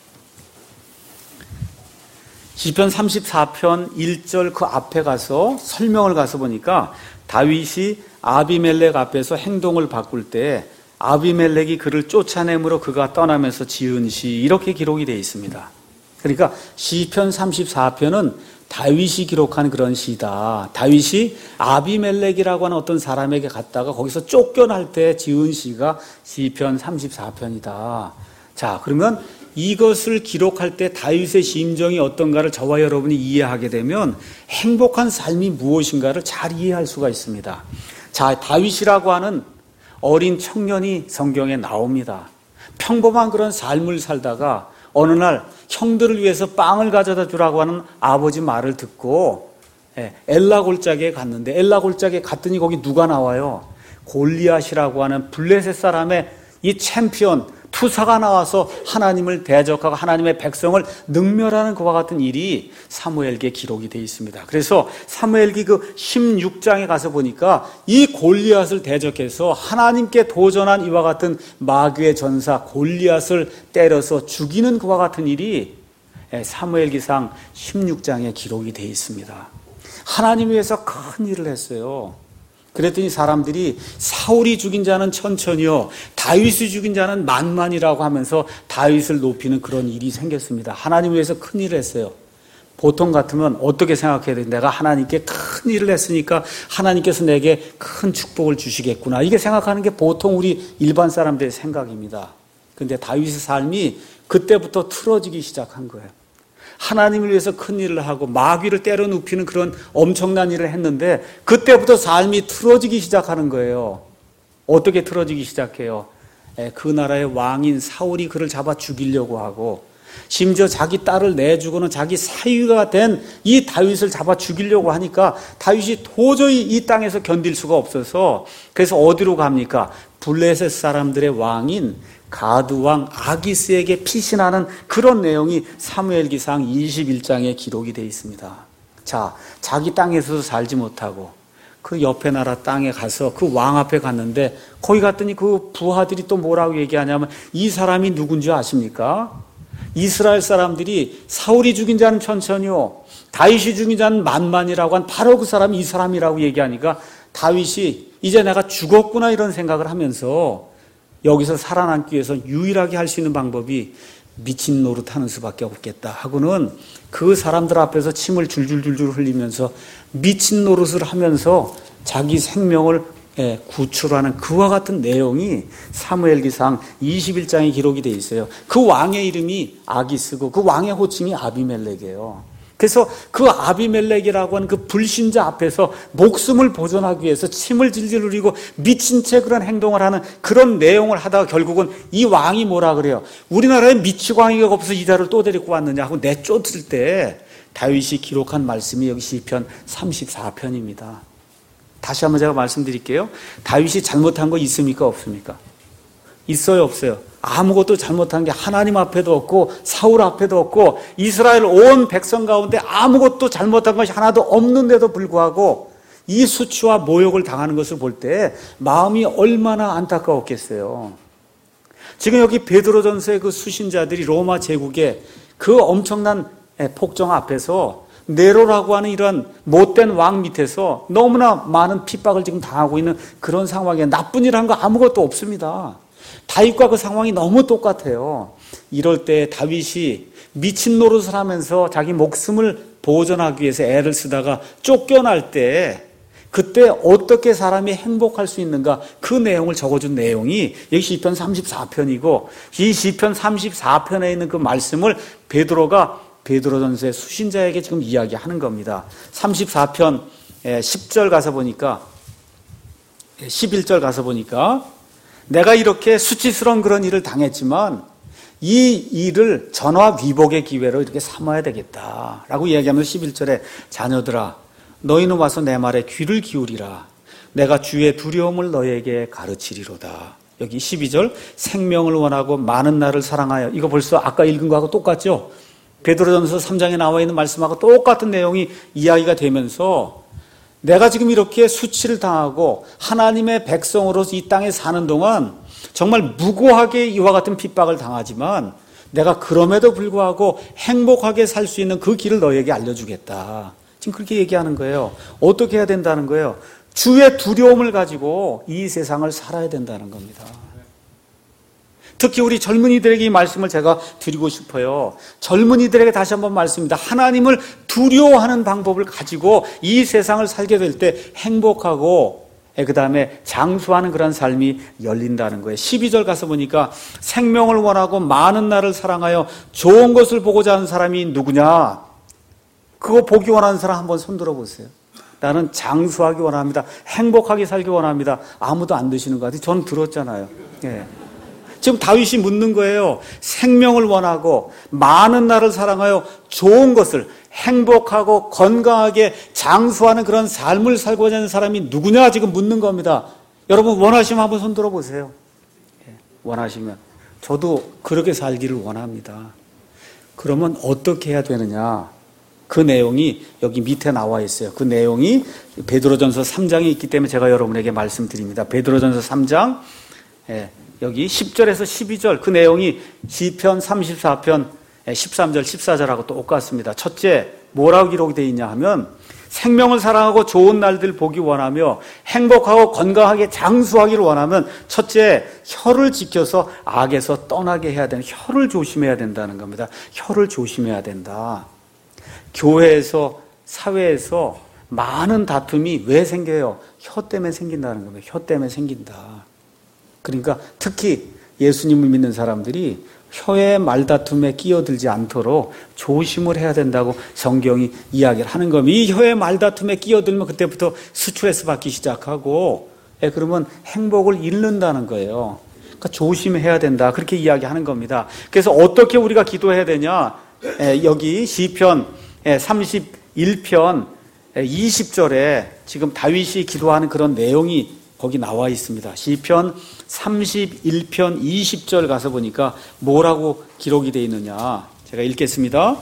시편 삼십사 편 일 절 그 앞에 가서 설명을 가서 보니까 다윗이 아비멜렉 앞에서 행동을 바꿀 때 아비멜렉이 그를 쫓아내므로 그가 떠나면서 지은 시 이렇게 기록이 되어 있습니다. 그러니까 시편 삼십사 편은 다윗이 기록한 그런 시다. 다윗이 아비멜렉이라고 하는 어떤 사람에게 갔다가 거기서 쫓겨날 때 지은 시가 시편 삼십사 편이다. 자, 그러면 이것을 기록할 때 다윗의 심정이 어떤가를 저와 여러분이 이해하게 되면 행복한 삶이 무엇인가를 잘 이해할 수가 있습니다. 자, 다윗이라고 하는 어린 청년이 성경에 나옵니다. 평범한 그런 삶을 살다가 어느 날 형들을 위해서 빵을 가져다 주라고 하는 아버지 말을 듣고 엘라 골짜기에 갔는데 엘라 골짜기에 갔더니 거기 누가 나와요? 골리앗이라고 하는 블레셋 사람의 이 챔피언 투사가 나와서 하나님을 대적하고 하나님의 백성을 능멸하는 그와 같은 일이 사무엘기에 기록이 되어 있습니다. 그래서 사무엘기 그 십육 장에 가서 보니까 이 골리앗을 대적해서 하나님께 도전한 이와 같은 마귀의 전사 골리앗을 때려서 죽이는 그와 같은 일이 사무엘기상 십육 장에 기록이 되어 있습니다. 하나님 위해서 큰 일을 했어요. 그랬더니 사람들이 사울이 죽인 자는 천천히요 다윗이 죽인 자는 만만이라고 하면서 다윗을 높이는 그런 일이 생겼습니다. 하나님 위해서 큰 일을 했어요. 보통 같으면 어떻게 생각해야 돼? 내가 하나님께 큰 일을 했으니까 하나님께서 내게 큰 축복을 주시겠구나. 이게 생각하는 게 보통 우리 일반 사람들의 생각입니다. 그런데 다윗의 삶이 그때부터 틀어지기 시작한 거예요. 하나님을 위해서 큰 일을 하고 마귀를 때려 눕히는 그런 엄청난 일을 했는데 그때부터 삶이 틀어지기 시작하는 거예요. 어떻게 틀어지기 시작해요? 그 나라의 왕인 사울이 그를 잡아 죽이려고 하고 심지어 자기 딸을 내주고는 자기 사위가 된 이 다윗을 잡아 죽이려고 하니까 다윗이 도저히 이 땅에서 견딜 수가 없어서 그래서 어디로 갑니까? 블레셋 사람들의 왕인 가드왕 아기스에게 피신하는 그런 내용이 사무엘기상 이십일 장에 기록이 되어 있습니다. 자, 자기 땅에서도 살지 못하고 그 옆에 나라 땅에 가서 그 왕 앞에 갔는데 거기 갔더니 그 부하들이 또 뭐라고 얘기하냐면 이 사람이 누군지 아십니까? 이스라엘 사람들이 사울이 죽인 자는 천천히요 다윗이 죽인 자는 만만이라고 한 바로 그 사람이 이 사람이라고 얘기하니까 다윗이 이제 내가 죽었구나 이런 생각을 하면서 여기서 살아남기 위해서 유일하게 할 수 있는 방법이 미친 노릇하는 수밖에 없겠다 하고는 그 사람들 앞에서 침을 줄줄줄줄 흘리면서 미친 노릇을 하면서 자기 생명을 예, 구출하는 그와 같은 내용이 사무엘기상 이십일 장에 기록이 되어 있어요. 그 왕의 이름이 아기스고 그 왕의 호칭이 아비멜렉이에요. 그래서 그 아비멜렉이라고 하는 그 불신자 앞에서 목숨을 보존하기 위해서 침을 질질 흘리고 미친 채 그런 행동을 하는 그런 내용을 하다가 결국은 이 왕이 뭐라 그래요? 우리나라에 미치광이가 없어서 이 자를 또 데리고 왔느냐 하고 내쫓을 때 다윗이 기록한 말씀이 여기 시편 삼십사 편입니다. 다시 한번 제가 말씀드릴게요. 다윗이 잘못한 거 있습니까? 없습니까? 있어요? 없어요? 아무것도 잘못한 게 하나님 앞에도 없고 사울 앞에도 없고 이스라엘 온 백성 가운데 아무것도 잘못한 것이 하나도 없는데도 불구하고 이 수치와 모욕을 당하는 것을 볼 때 마음이 얼마나 안타까웠겠어요. 지금 여기 베드로전서의 그 수신자들이 로마 제국의 그 엄청난 폭정 앞에서 네로라고 하는 이런 못된 왕 밑에서 너무나 많은 핍박을 지금 당하고 있는 그런 상황에 나쁜 일 한 거 아무것도 없습니다. 다윗과 그 상황이 너무 똑같아요. 이럴 때 다윗이 미친 노릇을 하면서 자기 목숨을 보존하기 위해서 애를 쓰다가 쫓겨날 때 그때 어떻게 사람이 행복할 수 있는가 그 내용을 적어준 내용이 여기 시편 삼십사 편이고 이 시편 삼십사 편에 있는 그 말씀을 베드로가 베드로전서의 수신자에게 지금 이야기하는 겁니다. 삼십사 편 십 절 가서 보니까 십일 절 가서 보니까 내가 이렇게 수치스러운 그런 일을 당했지만 이 일을 전화위복의 기회로 이렇게 삼아야 되겠다라고 이야기하면서 십일 절에 자녀들아 너희는 와서 내 말에 귀를 기울이라 내가 주의 두려움을 너희에게 가르치리로다. 여기 십이 절 생명을 원하고 많은 날을 사랑하여 이거 벌써 아까 읽은 거하고 똑같죠? 베드로전서 삼 장에 나와 있는 말씀하고 똑같은 내용이 이야기가 되면서 내가 지금 이렇게 수치를 당하고 하나님의 백성으로서 이 땅에 사는 동안 정말 무고하게 이와 같은 핍박을 당하지만 내가 그럼에도 불구하고 행복하게 살 수 있는 그 길을 너에게 알려주겠다. 지금 그렇게 얘기하는 거예요. 어떻게 해야 된다는 거예요? 주의 두려움을 가지고 이 세상을 살아야 된다는 겁니다. 특히 우리 젊은이들에게 이 말씀을 제가 드리고 싶어요. 젊은이들에게 다시 한번 말씀입니다. 하나님을 두려워하는 방법을 가지고 이 세상을 살게 될 때 행복하고 그 다음에 장수하는 그런 삶이 열린다는 거예요. 십이 절 가서 보니까 생명을 원하고 많은 날을 사랑하여 좋은 것을 보고자 하는 사람이 누구냐? 그거 보기 원하는 사람 한번 손들어 보세요. 나는 장수하기 원합니다. 행복하게 살기 원합니다. 아무도 안 드시는 것 같아요. 저는 들었잖아요. 예. 지금 다윗이 묻는 거예요. 생명을 원하고 많은 날을 사랑하여 좋은 것을 행복하고 건강하게 장수하는 그런 삶을 살고자 하는 사람이 누구냐 지금 묻는 겁니다. 여러분 원하시면 한번 손 들어보세요. 원하시면. 저도 그렇게 살기를 원합니다. 그러면 어떻게 해야 되느냐. 그 내용이 여기 밑에 나와 있어요. 그 내용이 베드로전서 삼 장에 있기 때문에 제가 여러분에게 말씀드립니다. 베드로전서 삼 장 예. 여기 십 절에서 십이 절 그 내용이 시편 삼십사 편 십삼 절 십사 절하고 똑같습니다. 첫째 뭐라고 기록이 되어 있냐 하면 생명을 사랑하고 좋은 날들 보기 원하며 행복하고 건강하게 장수하기를 원하면 첫째 혀를 지켜서 악에서 떠나게 해야 되는 혀를 조심해야 된다는 겁니다. 혀를 조심해야 된다. 교회에서 사회에서 많은 다툼이 왜 생겨요? 혀 때문에 생긴다는 겁니다. 혀 때문에 생긴다. 그러니까 특히 예수님을 믿는 사람들이 혀의 말다툼에 끼어들지 않도록 조심을 해야 된다고 성경이 이야기를 하는 겁니다. 이 혀의 말다툼에 끼어들면 그때부터 스트레스 받기 시작하고 예, 그러면 행복을 잃는다는 거예요. 그러니까 조심해야 된다. 그렇게 이야기하는 겁니다. 그래서 어떻게 우리가 기도해야 되냐? 예, 여기 시편 삼십일 편 이십 절에 지금 다윗이 기도하는 그런 내용이 거기 나와 있습니다. 시편 삼십일 편 이십 절 가서 보니까 뭐라고 기록이 되어 있느냐. 제가 읽겠습니다.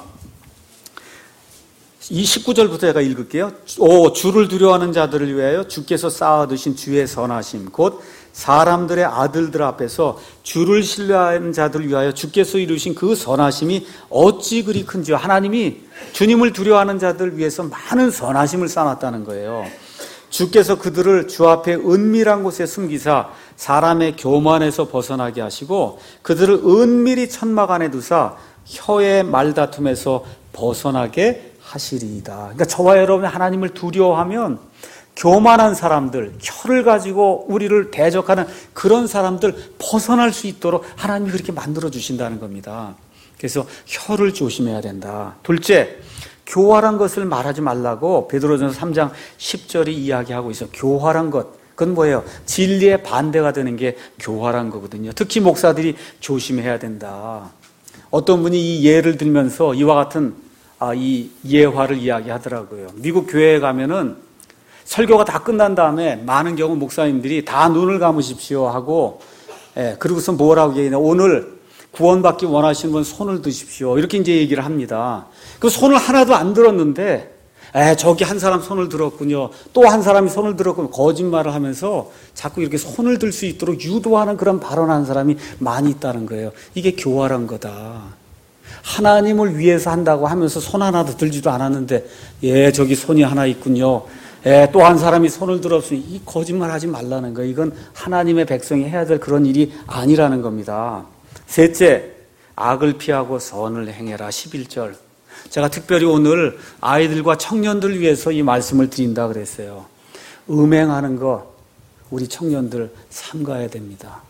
이 십구 절부터 제가 읽을게요. 오, 주를 두려워하는 자들을 위하여 주께서 쌓아두신 주의 선하심 곧 사람들의 아들들 앞에서 주를 신뢰하는 자들을 위하여 주께서 이루신 그 선하심이 어찌 그리 큰지요. 하나님이 주님을 두려워하는 자들을 위해서 많은 선하심을 쌓아놨다는 거예요. 주께서 그들을 주 앞에 은밀한 곳에 숨기사 사람의 교만에서 벗어나게 하시고 그들을 은밀히 천막 안에 두사 혀의 말다툼에서 벗어나게 하시리이다. 그러니까 저와 여러분이 하나님을 두려워하면 교만한 사람들, 혀를 가지고 우리를 대적하는 그런 사람들 벗어날 수 있도록 하나님이 그렇게 만들어 주신다는 겁니다. 그래서 혀를 조심해야 된다. 둘째, 교활한 것을 말하지 말라고 베드로전서 삼 장 십 절이 이야기하고 있어요. 교활한 것. 그건 뭐예요? 진리의 반대가 되는 게 교활한 거거든요. 특히 목사들이 조심해야 된다. 어떤 분이 이 예를 들면서 이와 같은 아, 이 예화를 이야기하더라고요. 미국 교회에 가면은 설교가 다 끝난 다음에 많은 경우 목사님들이 다 눈을 감으십시오 하고, 예, 그러고서 뭐라고 얘기하냐. 오늘 구원받기 원하시는 분 손을 드십시오. 이렇게 이제 얘기를 합니다. 그 손을 하나도 안 들었는데, 에, 저기 한 사람 손을 들었군요. 또 한 사람이 손을 들었군요. 거짓말을 하면서 자꾸 이렇게 손을 들 수 있도록 유도하는 그런 발언하는 사람이 많이 있다는 거예요. 이게 교활한 거다. 하나님을 위해서 한다고 하면서 손 하나도 들지도 않았는데, 예, 저기 손이 하나 있군요. 예, 또 한 사람이 손을 들었으니 이 거짓말 하지 말라는 거예요. 이건 하나님의 백성이 해야 될 그런 일이 아니라는 겁니다. 셋째, 악을 피하고 선을 행해라. 십일 절. 제가 특별히 오늘 아이들과 청년들 위해서 이 말씀을 드린다 그랬어요. 음행하는 것 우리 청년들 삼가야 됩니다.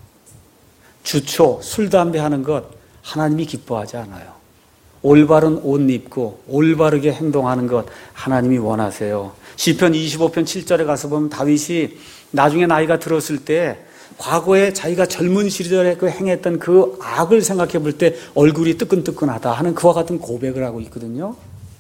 주초, 술, 담배 하는 것 하나님이 기뻐하지 않아요. 올바른 옷 입고 올바르게 행동하는 것 하나님이 원하세요. 시편 이십오 편 칠 절에 가서 보면 다윗이 나중에 나이가 들었을 때 과거에 자기가 젊은 시절에 그 행했던 그 악을 생각해 볼 때 얼굴이 뜨끈뜨끈하다 하는 그와 같은 고백을 하고 있거든요.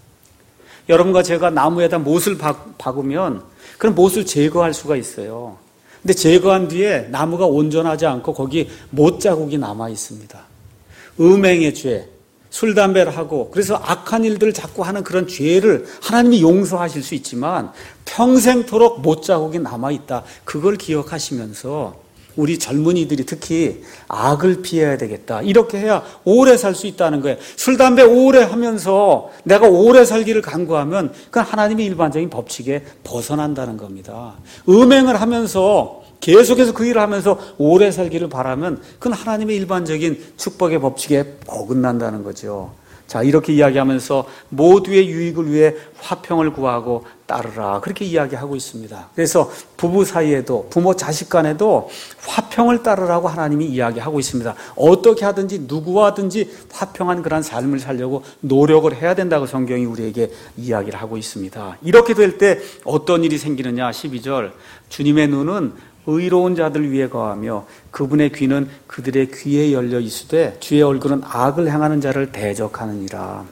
여러분과 제가 나무에다 못을 박으면 그런 못을 제거할 수가 있어요. 근데 제거한 뒤에 나무가 온전하지 않고 거기 못 자국이 남아 있습니다. 음행의 죄, 술, 담배를 하고 그래서 악한 일들을 자꾸 하는 그런 죄를 하나님이 용서하실 수 있지만 평생토록 못 자국이 남아있다. 그걸 기억하시면서 우리 젊은이들이 특히 악을 피해야 되겠다. 이렇게 해야 오래 살 수 있다는 거예요. 술, 담배 오래 하면서 내가 오래 살기를 간구하면 그건 하나님의 일반적인 법칙에 벗어난다는 겁니다. 음행을 하면서 계속해서 그 일을 하면서 오래 살기를 바라면 그건 하나님의 일반적인 축복의 법칙에 어긋난다는 거죠. 자, 이렇게 이야기하면서 모두의 유익을 위해 화평을 구하고 따르라. 그렇게 이야기하고 있습니다. 그래서 부부 사이에도 부모 자식 간에도 화평을 따르라고 하나님이 이야기하고 있습니다. 어떻게 하든지 누구와든지 화평한 그런 삶을 살려고 노력을 해야 된다고 성경이 우리에게 이야기를 하고 있습니다. 이렇게 될 때 어떤 일이 생기느냐. 십이 절. 주님의 눈은 의로운 자들 위에 거하며 그분의 귀는 그들의 귀에 열려 있으되 주의 얼굴은 악을 행하는 자를 대적하느니라.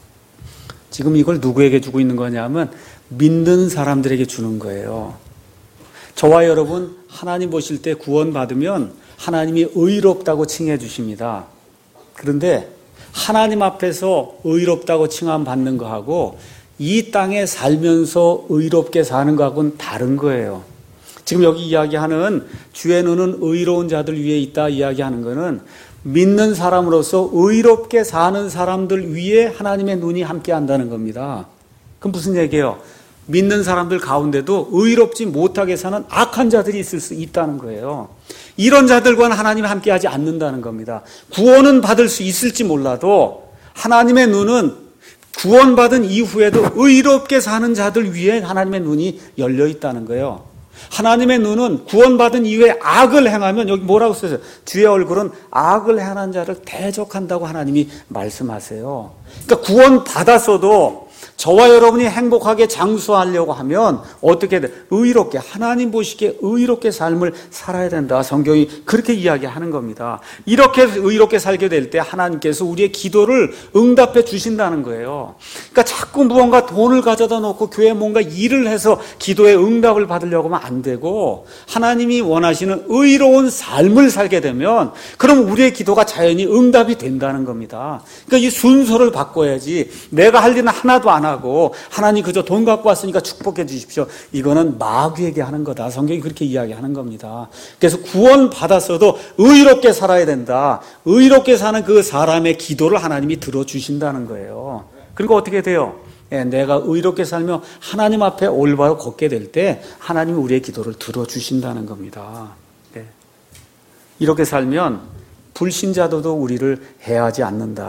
지금 이걸 누구에게 주고 있는 거냐면 믿는 사람들에게 주는 거예요. 저와 여러분 하나님 보실 때 구원받으면 하나님이 의롭다고 칭해 주십니다. 그런데 하나님 앞에서 의롭다고 칭함받는 거하고 이 땅에 살면서 의롭게 사는 거하고는 다른 거예요. 지금 여기 이야기하는 주의 눈은 의로운 자들 위에 있다 이야기하는 것은 믿는 사람으로서 의롭게 사는 사람들 위에 하나님의 눈이 함께 한다는 겁니다. 그럼 무슨 얘기예요? 믿는 사람들 가운데도 의롭지 못하게 사는 악한 자들이 있을 수 있다는 거예요. 이런 자들과는 하나님이 함께 하지 않는다는 겁니다. 구원은 받을 수 있을지 몰라도 하나님의 눈은 구원받은 이후에도 의롭게 사는 자들 위에 하나님의 눈이 열려 있다는 거예요. 하나님의 눈은 구원받은 이후에 악을 행하면 여기 뭐라고 써있어요? 주의 얼굴은 악을 행하는 자를 대적한다고 하나님이 말씀하세요. 그러니까 구원받았어도 저와 여러분이 행복하게 장수하려고 하면 어떻게 돼? 의롭게, 하나님 보시기에 의롭게 삶을 살아야 된다. 성경이 그렇게 이야기하는 겁니다. 이렇게 의롭게 살게 될 때 하나님께서 우리의 기도를 응답해 주신다는 거예요. 그러니까 자꾸 무언가 돈을 가져다 놓고 교회에 뭔가 일을 해서 기도에 응답을 받으려고 하면 안 되고 하나님이 원하시는 의로운 삶을 살게 되면 그럼 우리의 기도가 자연히 응답이 된다는 겁니다. 그러니까 이 순서를 바꿔야지 내가 할 일은 하나도 안 하고 하나님 그저 돈 갖고 왔으니까 축복해 주십시오. 이거는 마귀에게 하는 거다. 성경이 그렇게 이야기하는 겁니다. 그래서 구원 받았어도 의롭게 살아야 된다. 의롭게 사는 그 사람의 기도를 하나님이 들어주신다는 거예요. 그리고 어떻게 돼요? 예, 내가 의롭게 살며 하나님 앞에 올바로 걷게 될 때 하나님이 우리의 기도를 들어주신다는 겁니다. 네. 이렇게 살면 불신자들도 우리를 해하지 않는다.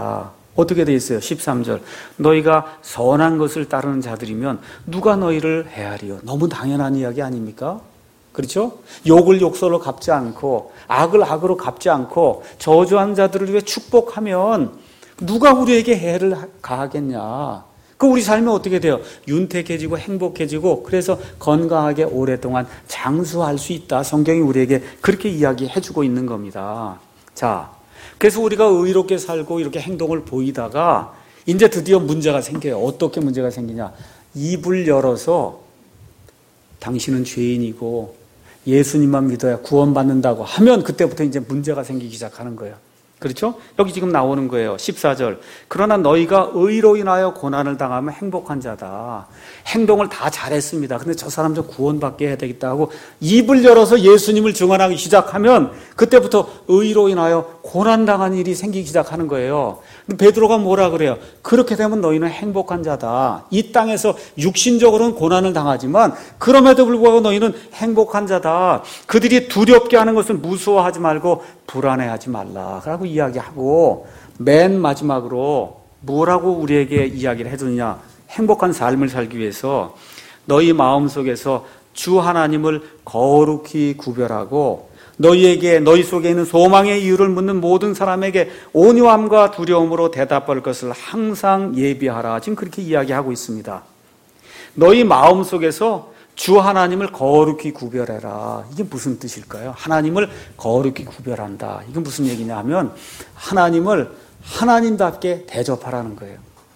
어떻게 돼 있어요? 십삼 절. 너희가 선한 것을 따르는 자들이면 누가 너희를 헤아리요? 너무 당연한 이야기 아닙니까? 그렇죠? 욕을 욕설로 갚지 않고 악을 악으로 갚지 않고 저주한 자들을 위해 축복하면 누가 우리에게 해를 가하겠냐? 그 우리 삶이 어떻게 돼요? 윤택해지고 행복해지고 그래서 건강하게 오랫동안 장수할 수 있다. 성경이 우리에게 그렇게 이야기해주고 있는 겁니다. 자, 그래서 우리가 의롭게 살고 이렇게 행동을 보이다가 이제 드디어 문제가 생겨요. 어떻게 문제가 생기냐? 입을 열어서 당신은 죄인이고 예수님만 믿어야 구원받는다고 하면 그때부터 이제 문제가 생기기 시작하는 거예요. 그렇죠? 여기 지금 나오는 거예요. 십사 절. 그러나 너희가 의로 인하여 고난을 당하면 행복한 자다. 행동을 다 잘했습니다. 근데 저 사람 좀 구원받게 해야 되겠다 하고 입을 열어서 예수님을 증언하기 시작하면 그때부터 의로 인하여 고난당한 일이 생기기 시작하는 거예요. 근데 베드로가 뭐라 그래요? 그렇게 되면 너희는 행복한 자다. 이 땅에서 육신적으로는 고난을 당하지만 그럼에도 불구하고 너희는 행복한 자다. 그들이 두렵게 하는 것을 무서워하지 말고 불안해하지 말라. 라고 이야기하고 맨 마지막으로 뭐라고 우리에게 이야기를 해주느냐? 행복한 삶을 살기 위해서 너희 마음속에서 주 하나님을 거룩히 구별하고 너희에게 너희 속에 있는 소망의 이유를 묻는 모든 사람에게 온유함과 두려움으로 대답할 것을 항상 예비하라. 지금 그렇게 이야기하고 있습니다. 너희 마음속에서 주 하나님을 거룩히 구별해라. 이게 무슨 뜻일까요? 하나님을 거룩히 구별한다. 이건 무슨 얘기냐 하면 하나님을 하나님답게 대접하라는 거예요.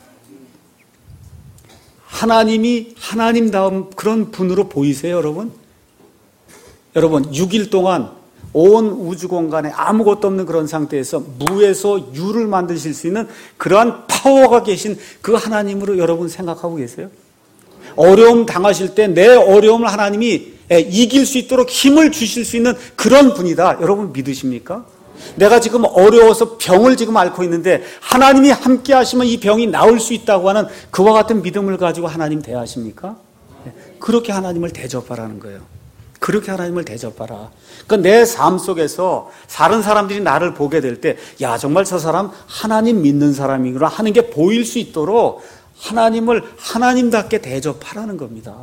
하나님이 하나님다운 그런 분으로 보이세요, 여러분? 여러분, 육 일 동안 온 우주 공간에 아무것도 없는 그런 상태에서 무에서 유를 만드실 수 있는 그러한 파워가 계신 그 하나님으로 여러분 생각하고 계세요? 어려움 당하실 때 내 어려움을 하나님이 이길 수 있도록 힘을 주실 수 있는 그런 분이다. 여러분 믿으십니까? 내가 지금 어려워서 병을 지금 앓고 있는데 하나님이 함께 하시면 이 병이 나을 수 있다고 하는 그와 같은 믿음을 가지고 하나님 대하십니까? 그렇게 하나님을 대접하라는 거예요. 그렇게 하나님을 대접하라. 그러니까 내 삶 속에서 다른 사람들이 나를 보게 될 때 야 정말 저 사람 하나님 믿는 사람이구나 하는 게 보일 수 있도록 하나님을 하나님답게 대접하라는 겁니다.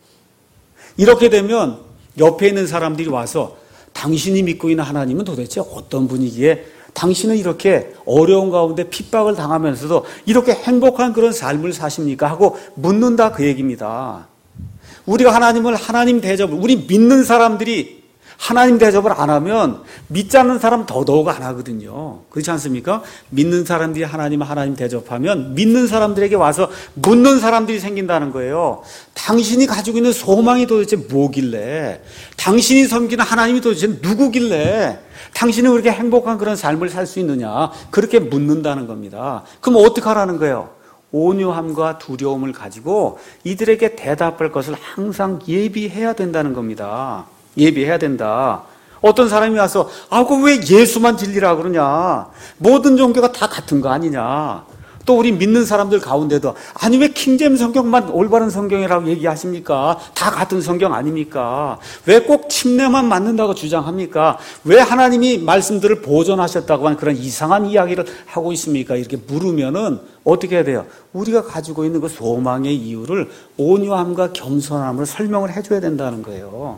이렇게 되면 옆에 있는 사람들이 와서 당신이 믿고 있는 하나님은 도대체 어떤 분이기에 당신은 이렇게 어려운 가운데 핍박을 당하면서도 이렇게 행복한 그런 삶을 사십니까? 하고 묻는다 그 얘기입니다. 우리가 하나님을 하나님 대접을 우리 믿는 사람들이 하나님 대접을 안 하면 믿지 않는 사람 더더욱 안 하거든요. 그렇지 않습니까? 믿는 사람들이 하나님을 하나님 대접하면 믿는 사람들에게 와서 묻는 사람들이 생긴다는 거예요. 당신이 가지고 있는 소망이 도대체 뭐길래? 당신이 섬기는 하나님이 도대체 누구길래? 당신은 그렇게 행복한 그런 삶을 살 수 있느냐? 그렇게 묻는다는 겁니다. 그럼 어떻게 하라는 거예요? 온유함과 두려움을 가지고 이들에게 대답할 것을 항상 예비해야 된다는 겁니다. 예비해야 된다. 어떤 사람이 와서 아, 그 왜 예수만 진리라 그러냐? 모든 종교가 다 같은 거 아니냐? 또 우리 믿는 사람들 가운데도 아니 왜 킹제임 성경만 올바른 성경이라고 얘기하십니까? 다 같은 성경 아닙니까? 왜 꼭 침례만 맞는다고 주장합니까? 왜 하나님이 말씀들을 보존하셨다고 하는 그런 이상한 이야기를 하고 있습니까? 이렇게 물으면은 어떻게 해야 돼요? 우리가 가지고 있는 그 소망의 이유를 온유함과 겸손함으로 설명을 해줘야 된다는 거예요.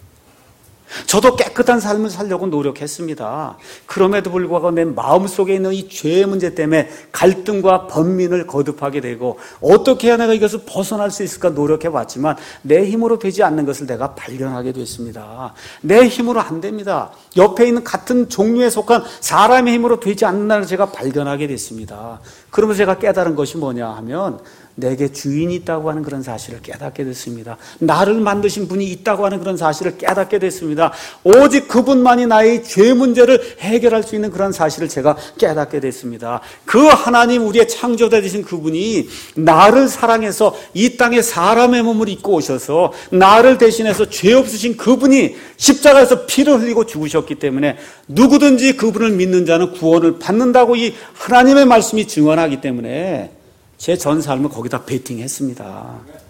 저도 깨끗한 삶을 살려고 노력했습니다. 그럼에도 불구하고 내 마음속에 있는 이 죄의 문제 때문에 갈등과 번민을 거듭하게 되고 어떻게 해야 내가 이것을 벗어날 수 있을까 노력해봤지만 내 힘으로 되지 않는 것을 내가 발견하게 됐습니다. 내 힘으로 안 됩니다. 옆에 있는 같은 종류에 속한 사람의 힘으로 되지 않는다는 걸 제가 발견하게 됐습니다. 그러면서 제가 깨달은 것이 뭐냐 하면 내게 주인이 있다고 하는 그런 사실을 깨닫게 됐습니다. 나를 만드신 분이 있다고 하는 그런 사실을 깨닫게 됐습니다. 오직 그분만이 나의 죄 문제를 해결할 수 있는 그런 사실을 제가 깨닫게 됐습니다. 그 하나님 우리의 창조자 되신 그분이 나를 사랑해서 이 땅에 사람의 몸을 입고 오셔서 나를 대신해서 죄 없으신 그분이 십자가에서 피를 흘리고 죽으셨기 때문에 누구든지 그분을 믿는 자는 구원을 받는다고 이 하나님의 말씀이 증언하기 때문에 제 전 삶을 거기다 베팅했습니다.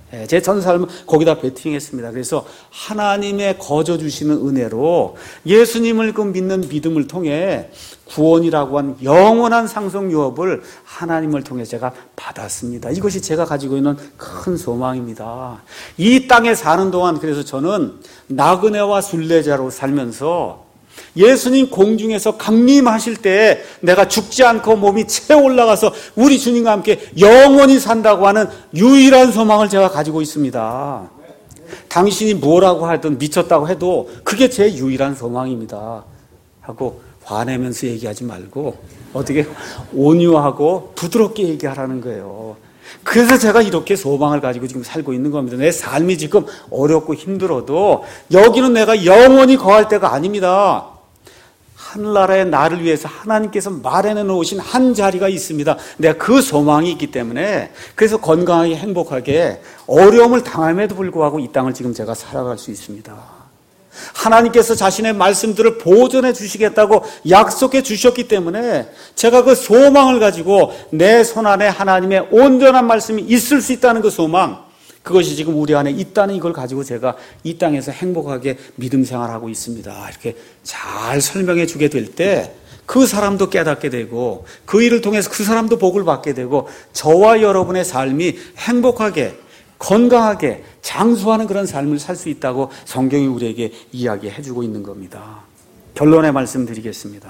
제 전 삶을 거기다 베팅했습니다. 그래서 하나님의 거저 주시는 은혜로 예수님을 그 믿는 믿음을 통해 구원이라고 한 영원한 상속 유업을 하나님을 통해 제가 받았습니다. 이것이 제가 가지고 있는 큰 소망입니다. 이 땅에 사는 동안 그래서 저는 나그네와 순례자로 살면서 예수님 공중에서 강림하실 때 내가 죽지 않고 몸이 채 올라가서 우리 주님과 함께 영원히 산다고 하는 유일한 소망을 제가 가지고 있습니다. 당신이 뭐라고 하든 미쳤다고 해도 그게 제 유일한 소망입니다 하고 화내면서 얘기하지 말고 어떻게 온유하고 부드럽게 얘기하라는 거예요. 그래서 제가 이렇게 소망을 가지고 지금 살고 있는 겁니다. 내 삶이 지금 어렵고 힘들어도 여기는 내가 영원히 거할 때가 아닙니다. 하늘나라의 나를 위해서 하나님께서 마련해 놓으신 한 자리가 있습니다. 내가 그 소망이 있기 때문에 그래서 건강하게 행복하게 어려움을 당함에도 불구하고 이 땅을 지금 제가 살아갈 수 있습니다. 하나님께서 자신의 말씀들을 보존해 주시겠다고 약속해 주셨기 때문에 제가 그 소망을 가지고 내 손안에 하나님의 온전한 말씀이 있을 수 있다는 그 소망, 그것이 지금 우리 안에 있다는 이걸 가지고 제가 이 땅에서 행복하게 믿음 생활하고 있습니다. 이렇게 잘 설명해 주게 될 때 그 사람도 깨닫게 되고 그 일을 통해서 그 사람도 복을 받게 되고 저와 여러분의 삶이 행복하게 건강하게 장수하는 그런 삶을 살 수 있다고 성경이 우리에게 이야기해 주고 있는 겁니다. 결론의 말씀 드리겠습니다.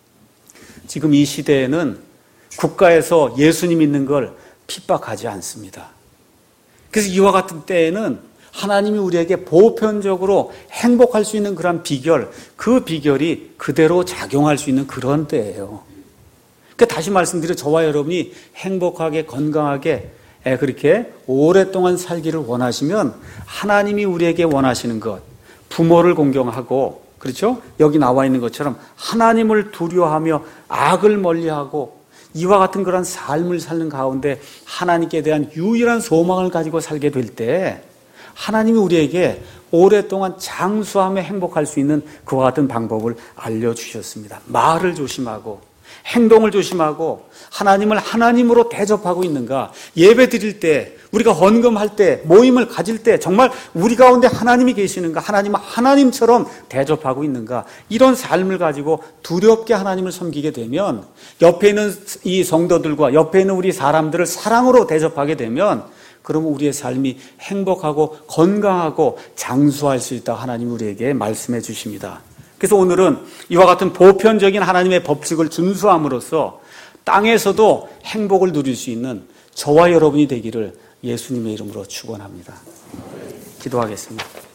지금 이 시대에는 국가에서 예수님 믿는 걸 핍박하지 않습니다. 그래서 이와 같은 때에는 하나님이 우리에게 보편적으로 행복할 수 있는 그런 비결, 그 비결이 그대로 작용할 수 있는 그런 때예요. 그러니까 다시 말씀드려 저와 여러분이 행복하게 건강하게 그렇게 오랫동안 살기를 원하시면 하나님이 우리에게 원하시는 것, 부모를 공경하고, 그렇죠? 여기 나와 있는 것처럼 하나님을 두려워하며 악을 멀리하고 이와 같은 그런 삶을 사는 가운데 하나님께 대한 유일한 소망을 가지고 살게 될 때 하나님이 우리에게 오랫동안 장수하며 행복할 수 있는 그와 같은 방법을 알려주셨습니다. 말을 조심하고 행동을 조심하고 하나님을 하나님으로 대접하고 있는가, 예배 드릴 때, 우리가 헌금할 때, 모임을 가질 때 정말 우리 가운데 하나님이 계시는가, 하나님을 하나님처럼 대접하고 있는가, 이런 삶을 가지고 두렵게 하나님을 섬기게 되면 옆에 있는 이 성도들과 옆에 있는 우리 사람들을 사랑으로 대접하게 되면 그러면 우리의 삶이 행복하고 건강하고 장수할 수 있다고 하나님이 우리에게 말씀해 주십니다. 그래서 오늘은 이와 같은 보편적인 하나님의 법칙을 준수함으로써 땅에서도 행복을 누릴 수 있는 저와 여러분이 되기를 예수님의 이름으로 축원합니다. 기도하겠습니다.